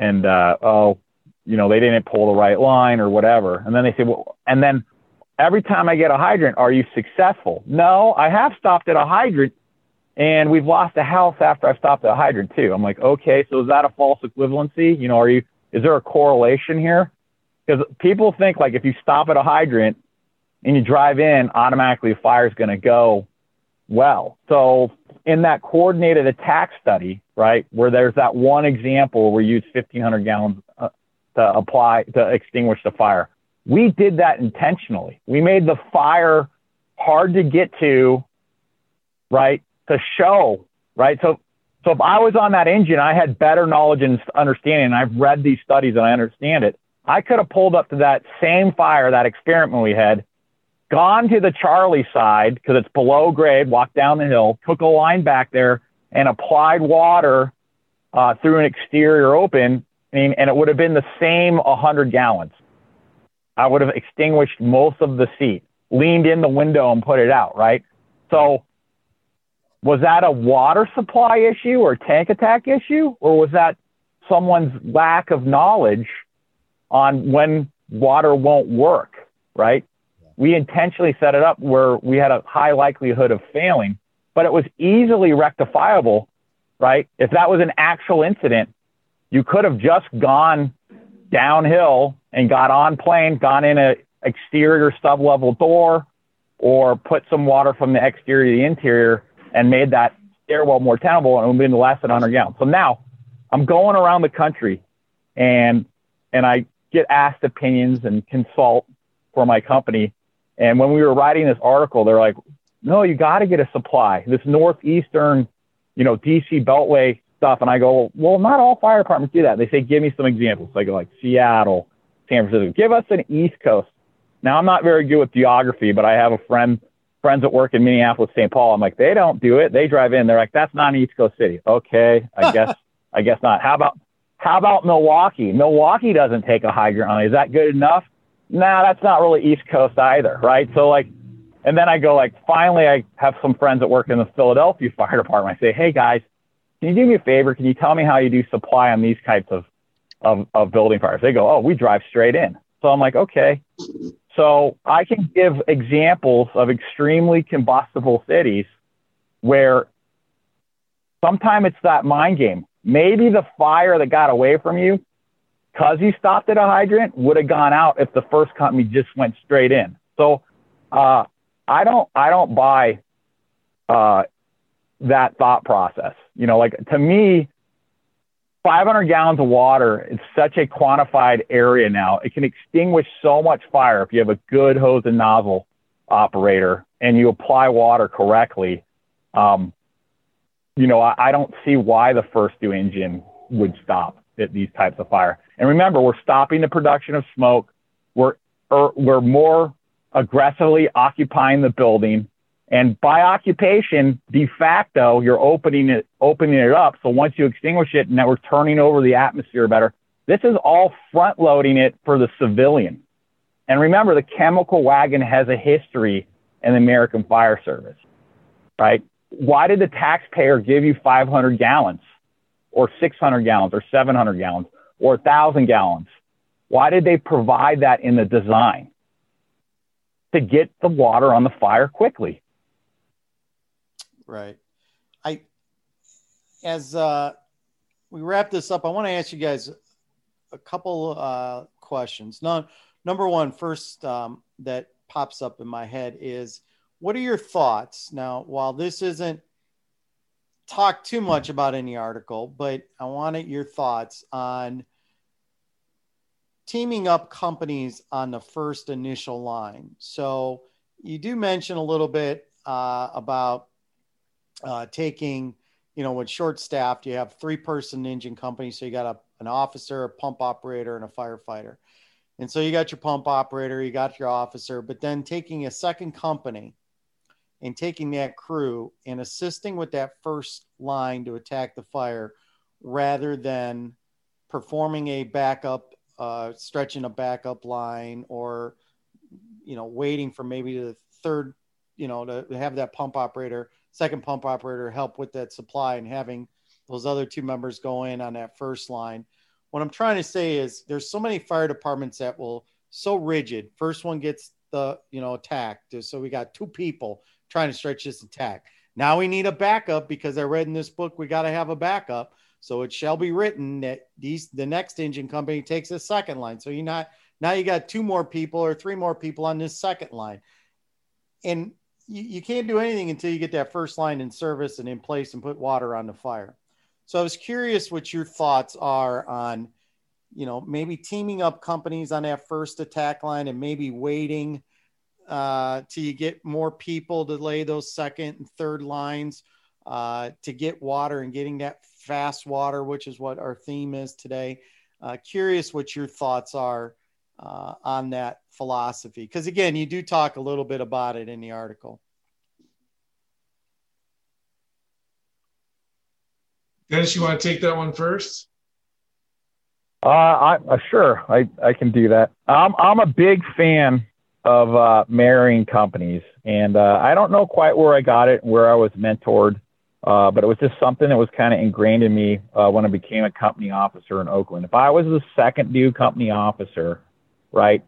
didn't pull the right line or whatever. And then they say, well, and then every time I get a hydrant, are you successful? No, I have stopped at a hydrant, and we've lost a house after I've stopped at a hydrant too. I'm like, okay, so is that a false equivalency? Is there a correlation here? Because people think like if you stop at a hydrant and you drive in, automatically the fire's going to go well. So in that coordinated attack study, right, where there's that one example where we use 1,500 gallons to extinguish the fire. We did that intentionally. We made the fire hard to get to, right, to show, right? So if I was on that engine, I had better knowledge and understanding, and I've read these studies and I understand it. I could have pulled up to that same fire, that experiment we had, gone to the Charlie side because it's below grade, walked down the hill, took a line back there and applied water through an exterior open, and it would have been the same 100 gallons. I would have extinguished most of the seat, leaned in the window and put it out, right? So was that a water supply issue or tank attack issue, or was that someone's lack of knowledge on when water won't work, right? We intentionally set it up where we had a high likelihood of failing, but it was easily rectifiable, right? If that was an actual incident, you could have just gone downhill and got on plane, gone in an exterior sub-level door, or put some water from the exterior to the interior and made that stairwell more tenable, and it would have been less than 100 gallons. So now I'm going around the country and I get asked opinions and consult for my company. And when we were writing this article, they're like, no, you got to get a supply, this northeastern, DC Beltway stuff. And I go, well, not all fire departments do that. They say, give me some examples. So I go like Seattle, San Francisco, give us an East Coast. Now I'm not very good with geography, but I have a friends that work in Minneapolis, St. Paul. I'm like, they don't do it. They drive in. They're like, that's not an East Coast city. Okay. I guess not. How about Milwaukee? Milwaukee doesn't take a hydrant. Is that good enough? Nah, that's not really East Coast either. Right. So and then I go finally I have some friends that work in the Philadelphia Fire Department. I say, hey guys, can you do me a favor? Can you tell me how you do supply on these types of building fires? They go, oh, we drive straight in. So I'm like, okay. So I can give examples of extremely combustible cities where sometimes it's that mind game. Maybe the fire that got away from you, because you stopped at a hydrant, would have gone out if the first company just went straight in. So I don't buy that thought process. To me, 500 gallons of water is such a quantified area now. It can extinguish so much fire if you have a good hose and nozzle operator and you apply water correctly. I don't see why the first due engine would stop at these types of fire. And remember, we're stopping the production of smoke. We're more aggressively occupying the building. And by occupation, de facto, you're opening it up. So once you extinguish it, now we're turning over the atmosphere better. This is all front loading it for the civilian. And remember, the chemical wagon has a history in the American Fire Service, right? Why did the taxpayer give you 500 gallons or 600 gallons or 700 gallons or 1,000 gallons? Why did they provide that in the design? To get the water on the fire quickly. Right. As we wrap this up, I want to ask you guys a couple questions. Number one, first that pops up in my head is, what are your thoughts? Now, while this isn't talk too much about any article, but I wanted your thoughts on teaming up companies on the first initial line. So you do mention a little bit about taking, with short staffed, you have 3-person engine company. So you got an officer, a pump operator, and a firefighter. And so you got your pump operator, you got your officer, but then taking a second company and taking that crew and assisting with that first line to attack the fire rather than performing a backup, stretching a backup line or, waiting for maybe the third, to have that second pump operator help with that supply and having those other 2 members go in on that first line. What I'm trying to say is there's so many fire departments that will so rigid. First one gets the, attacked. So we got 2 people trying to stretch this attack. Now we need a backup because I read in this book, we got to have a backup. So it shall be written that the next engine company takes a second line. So now you got 2 more people or 3 more people on this second line. And you can't do anything until you get that first line in service and in place and put water on the fire. So I was curious what your thoughts are on, maybe teaming up companies on that first attack line and maybe waiting till you get more people to lay those second and third lines to get water and getting that fast water, which is what our theme is today. Curious what your thoughts are on that philosophy. Because again, you do talk a little bit about it in the article. Dennis, you want to take that one first? Sure, I can do that. I'm a big fan of marrying companies, and I don't know quite where I got it, where I was mentored, but it was just something that was kind of ingrained in me when I became a company officer in Oakland. If I was the second due company officer, right,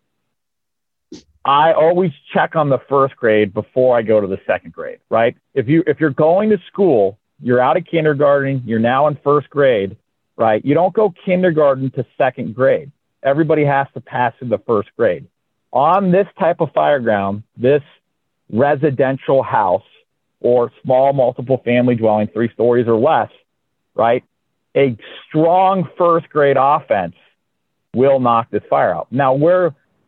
I always check on the first grade before I go to the second grade, right? If you're going to school, you're out of kindergarten, you're now in first grade, right? You don't go kindergarten to second grade. Everybody has to pass through the first grade. On this type of fire ground, this residential house or small multiple family dwelling, 3 stories or less, right? A strong first grade offense will knock this fire out. Now, when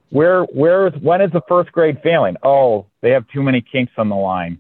is the first grade failing? Oh, they have too many kinks on the line.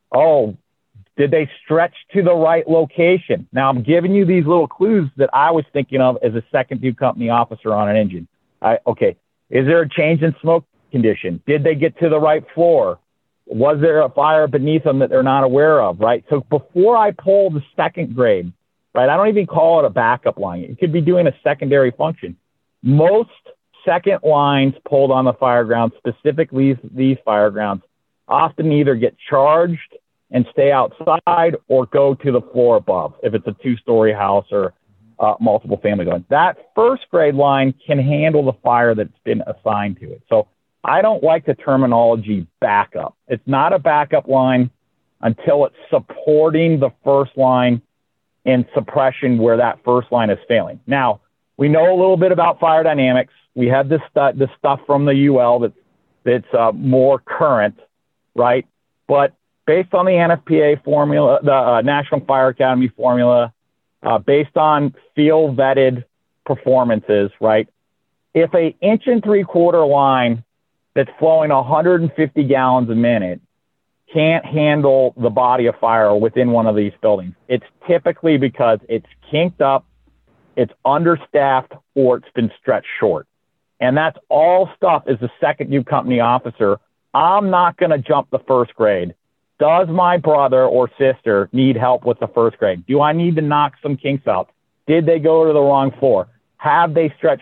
Oh, did they stretch to the right location? Now, I'm giving you these little clues that I was thinking of as a second due company officer on an engine. Okay, is there a change in smoke condition? Did they get to the right floor? Was there a fire beneath them that they're not aware of, right? So before I pull the second grade, right, I don't even call it a backup line. It could be doing a secondary function. Most second lines pulled on the fire ground, specifically these fire grounds, often either get charged and stay outside or go to the floor above if it's a 2-story house or multiple family dwelling. That first grade line can handle the fire that's been assigned to it. So I don't like the terminology backup. It's not a backup line until it's supporting the first line in suppression where that first line is failing. Now, we know a little bit about fire dynamics. We have this stuff from the UL that's more current, right? But based on the NFPA formula, the National Fire Academy formula, based on field vetted performances, right? If a 1 3/4 line that's flowing 150 gallons a minute can't handle the body of fire within one of these buildings, it's typically because it's kinked up, it's understaffed, or it's been stretched short. And that's all stuff as a second due company officer. I'm not going to jump the first grade. Does my brother or sister need help with the first grade? Do I need to knock some kinks out? Did they go to the wrong floor? Have they stretched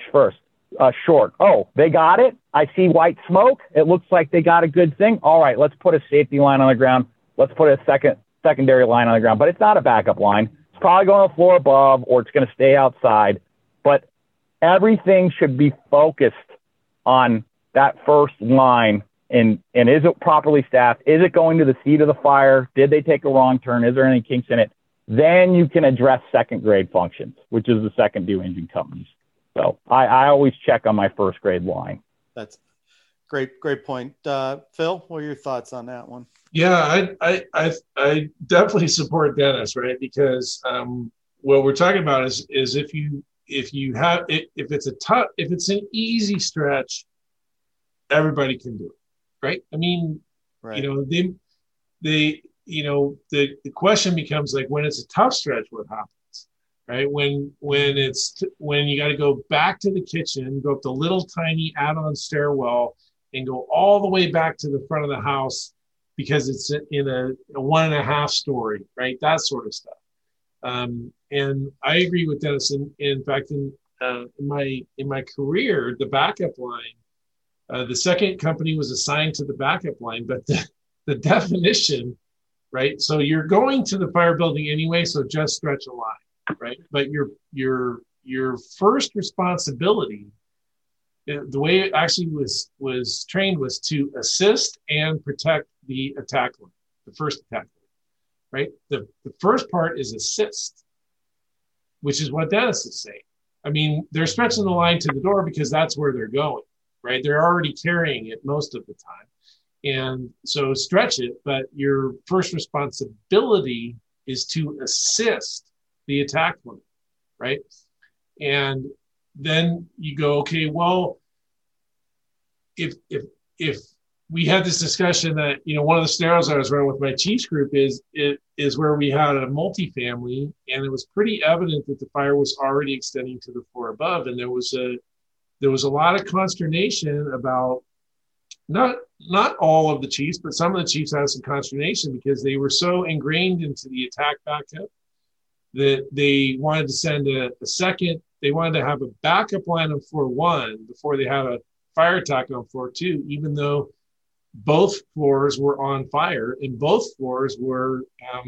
short? Oh, they got it. I see white smoke. It looks like they got a good thing. All right, let's put a safety line on the ground. Let's put a secondary line on the ground, but it's not a backup line. It's probably going to the floor above, or it's going to stay outside. But everything should be focused on that first line. And is it properly staffed? Is it going to the seat of the fire? Did they take a wrong turn? Is there any kinks in it? Then you can address second grade functions, which is the second due engine companies. So I always check on my first grade line. That's great point. Phil, what are your thoughts on that one? Yeah, I definitely support Dennis, right? Because what we're talking about is if it's an easy stretch, everybody can do it. Right. I mean, right. The question becomes like, when it's a tough stretch, what happens, right? When you got to go back to the kitchen, go up the little tiny add-on stairwell and go all the way back to the front of the house because it's in a 1.5 story, right? That sort of stuff. And I agree with Dennis. In fact, in my career, the backup line, the second company was assigned to the backup line, but the definition, right? So you're going to the fire building anyway, so just stretch a line, right? But your first responsibility, the way it actually was trained, was to assist and protect the attack line, the first attack line, right? The first part is assist, which is what Dennis is saying. I mean, they're stretching the line to the door because that's where they're going. Right, they're already carrying it most of the time, And so stretch it, but your first responsibility is to assist the attack limit, right? And then you go, okay, well, if we had this discussion that, one of the scenarios I was running with my Chiefs group is where we had a multifamily, and it was pretty evident that the fire was already extending to the floor above, and there was a lot of consternation about not all of the Chiefs, but some of the Chiefs had some consternation because they were so ingrained into the attack backup that they wanted to send a second. They wanted to have a backup line on floor 1 before they had a fire attack on floor 2, even though both floors were on fire and both floors were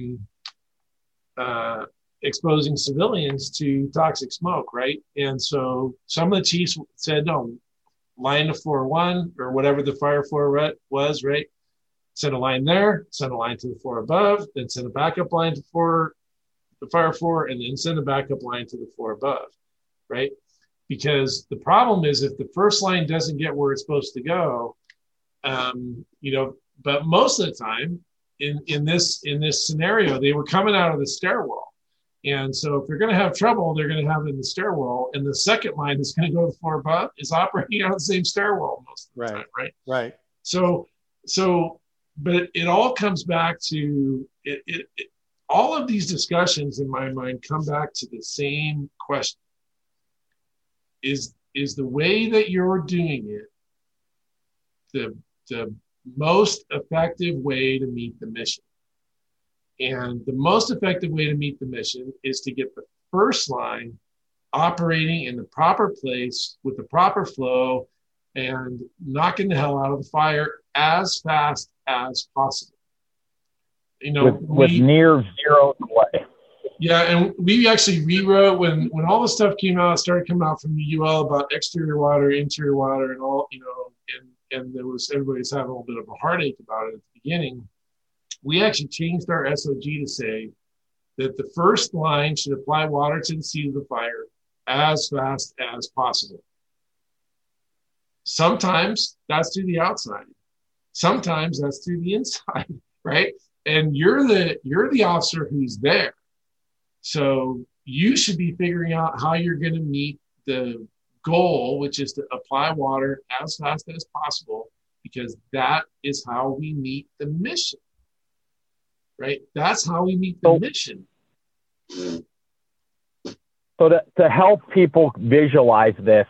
exposing civilians to toxic smoke, right? And so some of the Chiefs said, no, line to floor 1 or whatever the fire floor was, right? Send a line there, send a line to the floor above, then send a backup line to the fire floor, and then send a backup line to the floor above, right? Because the problem is if the first line doesn't get where it's supposed to go, but most of the time in this scenario, they were coming out of the stairwell. And so if they're going to have trouble, they're going to have it in the stairwell. And the second line that's going to go to the floor above is operating out of the same stairwell most of the time, right? Right. So, but it all comes back to all of these discussions in my mind come back to the same question. Is the way that you're doing it the most effective way to meet the mission? And the most effective way to meet the mission is to get the first line operating in the proper place with the proper flow and knocking the hell out of the fire as fast as possible. With near zero delay. Yeah, and we actually rewrote when all the stuff started coming out from the UL about exterior water, interior water, and all, and there was everybody was having a little bit of a heartache about it at the beginning. We actually changed our SOG to say that the first line should apply water to the seat of the fire as fast as possible. Sometimes that's through the outside. Sometimes that's through the inside, right? And you're the officer who's there. So you should be figuring out how you're going to meet the goal, which is to apply water as fast as possible, because that is how we meet the mission, right? That's how we meet the mission. So to help people visualize this,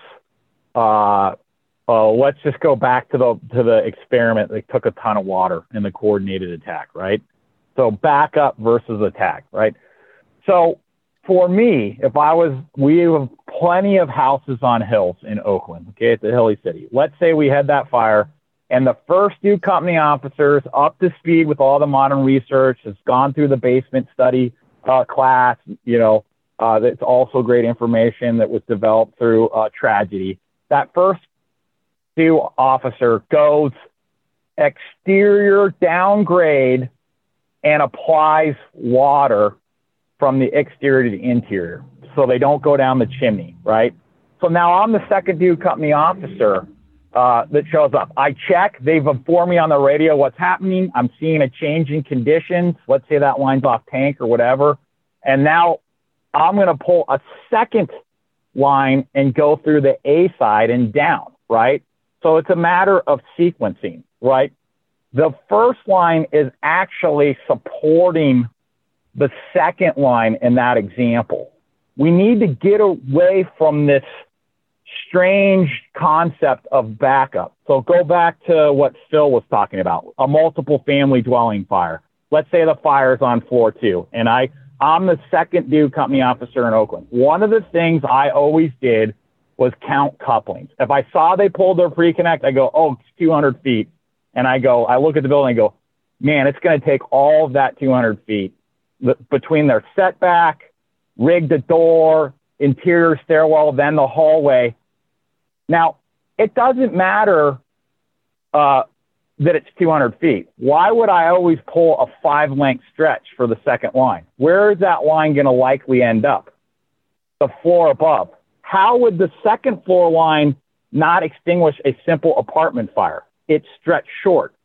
let's just go back to the experiment that took a ton of water in the coordinated attack, right? So backup versus attack, right? So for me, we have plenty of houses on hills in Oakland, okay, it's a hilly city. Let's say we had that fire and the first 2 company officers up to speed with all the modern research, has gone through the basement study class, that's also great information that was developed through tragedy. That first 2 officer goes exterior downgrade and applies water from the exterior to the interior so they don't go down the chimney, right? So now I'm the second 2 company officer that shows up. I check. They've informed me on the radio what's happening. I'm seeing a change in conditions. Let's say that line's off tank or whatever. And now I'm going to pull a second line and go through the A side and down, right? So it's a matter of sequencing, right? The first line is actually supporting the second line in that example. We need to get away from this strange concept of backup. So go back to what Phil was talking about, a multiple family dwelling fire. Let's say the fire's on floor 2 and I'm the second due company officer in Oakland. One of the things I always did was count couplings. If I saw they pulled their pre-connect, I go, oh, it's 200 feet. And I look at the building and go, man, it's going to take all of that 200 feet between their setback, rig the door, interior stairwell, then the hallway. Now, it doesn't matter that it's 200 feet. Why would I always pull a 5-length stretch for the second line? Where is that line going to likely end up? The floor above. How would the second floor line not extinguish a simple apartment fire? It's stretched short.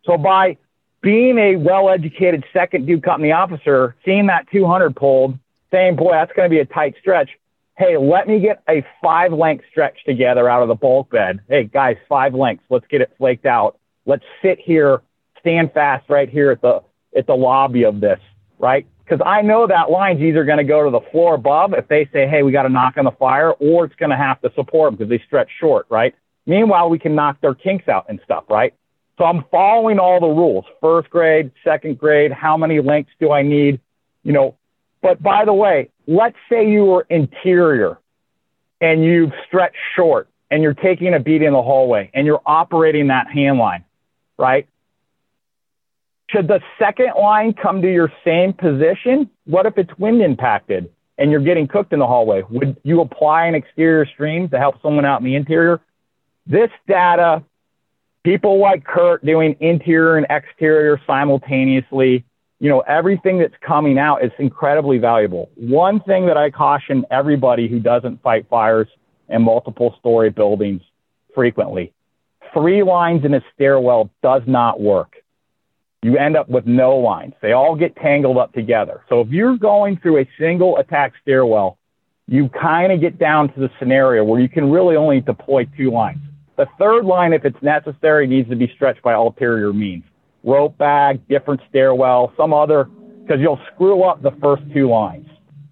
So by being a well-educated second due company officer, seeing that 200 pulled, saying, boy, that's going to be a tight stretch. Hey, let me get a 5-length stretch together out of the bulk bed. Hey, guys, 5 lengths. Let's get it flaked out. Let's sit here, stand fast right here at the lobby of this, right? Because I know that line's either going to go to the floor above if they say, hey, we got to knock on the fire, or it's going to have to support them because they stretch short, right? Meanwhile, we can knock their kinks out and stuff, right? So I'm following all the rules, first grade, second grade, how many lengths do I need, But by the way, let's say you were interior and you've stretched short and you're taking a beat in the hallway and you're operating that hand line, right? Should the second line come to your same position? What if it's wind impacted and you're getting cooked in the hallway? Would you apply an exterior stream to help someone out in the interior? This data, people like Kurt doing interior and exterior simultaneously, everything that's coming out is incredibly valuable. One thing that I caution everybody who doesn't fight fires in multiple story buildings frequently, 3 lines in a stairwell does not work. You end up with no lines. They all get tangled up together. So if you're going through a single attack stairwell, you kind of get down to the scenario where you can really only deploy 2 lines. The third line, if it's necessary, needs to be stretched by ulterior means. Rope bag, different stairwell, some other, because you'll screw up the first 2 lines.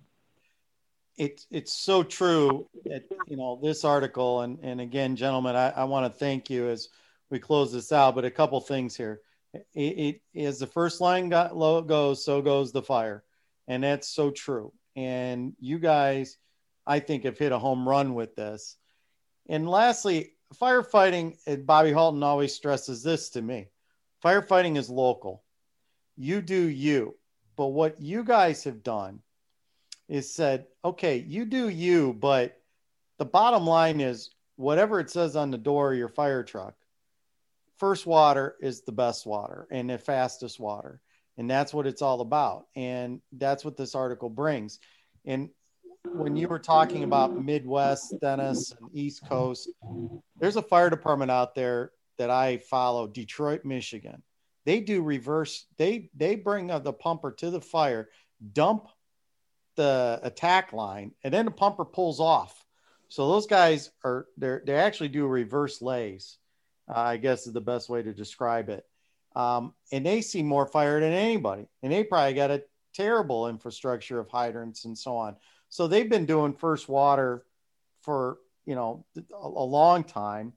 It's so true that, this article, and again, gentlemen, I want to thank you as we close this out, but a couple things here. It as the first line goes, so goes the fire. And that's so true. And you guys, I think, have hit a home run with this. And lastly, firefighting, and Bobby Halton always stresses this to me, firefighting is local. You do you. But what you guys have done is said, okay, you do you, but the bottom line is whatever it says on the door of your fire truck, first water is the best water and the fastest water. And that's what it's all about. And that's what this article brings. And when you were talking about Midwest, Dennis, and East Coast, there's a fire department out there that I follow, Detroit, Michigan. They do reverse. They bring the pumper to the fire, dump the attack line, and then the pumper pulls off. So those guys they actually do reverse lays, I guess is the best way to describe it. And they see more fire than anybody. And they probably got a terrible infrastructure of hydrants and so on. So they've been doing first water for, a long time.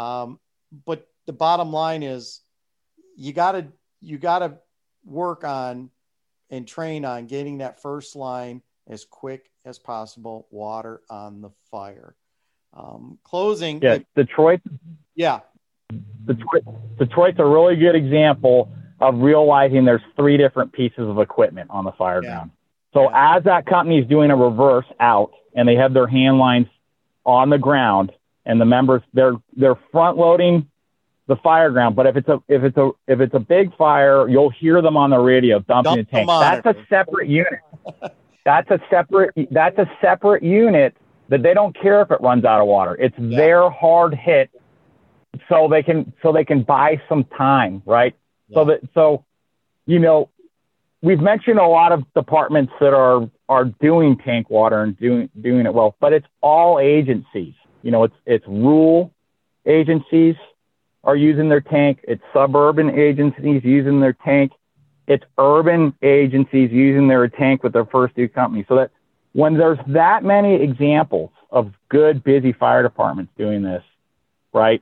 But the bottom line is you got to work on and train on getting that first line as quick as possible, water on the fire. Closing. Yeah, Detroit. Yeah. Detroit's a really good example of realizing there's 3 different pieces of equipment on the fire ground. So as that company is doing a reverse out and they have their hand lines on the ground and the members, they're front loading the fire ground. But if it's a big fire, you'll hear them on the radio dumping the tank. That's a separate unit. That's a separate unit that they don't care if it runs out of water. It's their hard hit. So they can buy some time, right? Yeah. So we've mentioned a lot of departments that are doing tank water and doing it well, but it's all agencies. It's rural agencies are using their tank. It's suburban agencies using their tank. It's urban agencies using their tank with their first due company. So that when there's that many examples of good, busy fire departments doing this, right?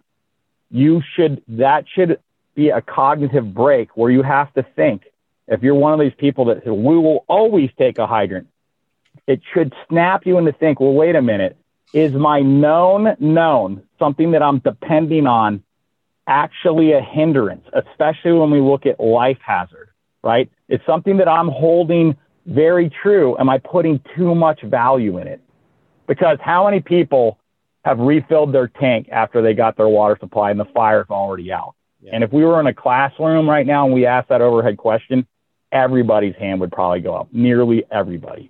That should be a cognitive break where you have to think, if you're one of these people that we will always take a hydrant, it should snap you into think, well, wait a minute, is my known something that I'm depending on actually a hindrance, especially when we look at life hazard, right? It's something that I'm holding very true. Am I putting too much value in it? Because how many people have refilled their tank after they got their water supply and the fire's already out? Yeah. And if we were in a classroom right now and we asked that overhead question, everybody's hand would probably go up, nearly everybody.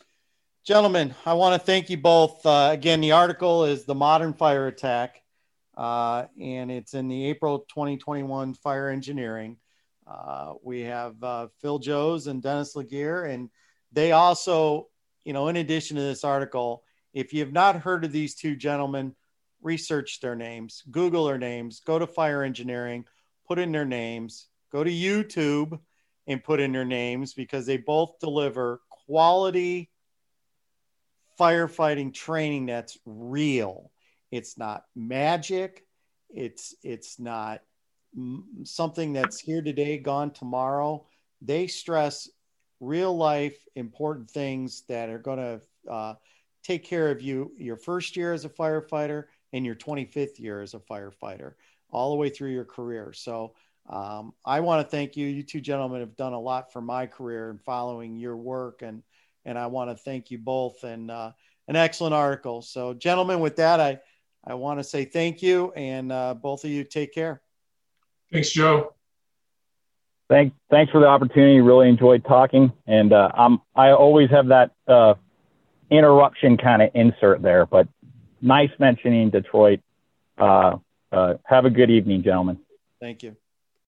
Gentlemen, I want to thank you both. Again, the article is The Modern Fire Attack. and it's in the April 2021 Fire Engineering. We have Phil Joes and Dennis Laguerre, and they also, in addition to this article, if you have not heard of these two gentlemen, research their names, Google their names, go to Fire Engineering, put in their names, go to YouTube and put in their names, because they both deliver quality firefighting training that's real. It's not magic. It's not something that's here today, gone tomorrow. They stress real life important things that are going to take care of you your first year as a firefighter and your 25th year as a firefighter, all the way through your career. So I want to thank you. You two gentlemen have done a lot for my career and following your work, and I want to thank you both, and an excellent article. So gentlemen, with that, I want to say thank you, and both of you take care. Thanks, Joe. Thanks for the opportunity. Really enjoyed talking, and I always have that interruption kind of insert there, but nice mentioning Detroit. Have a good evening, gentlemen. Thank you.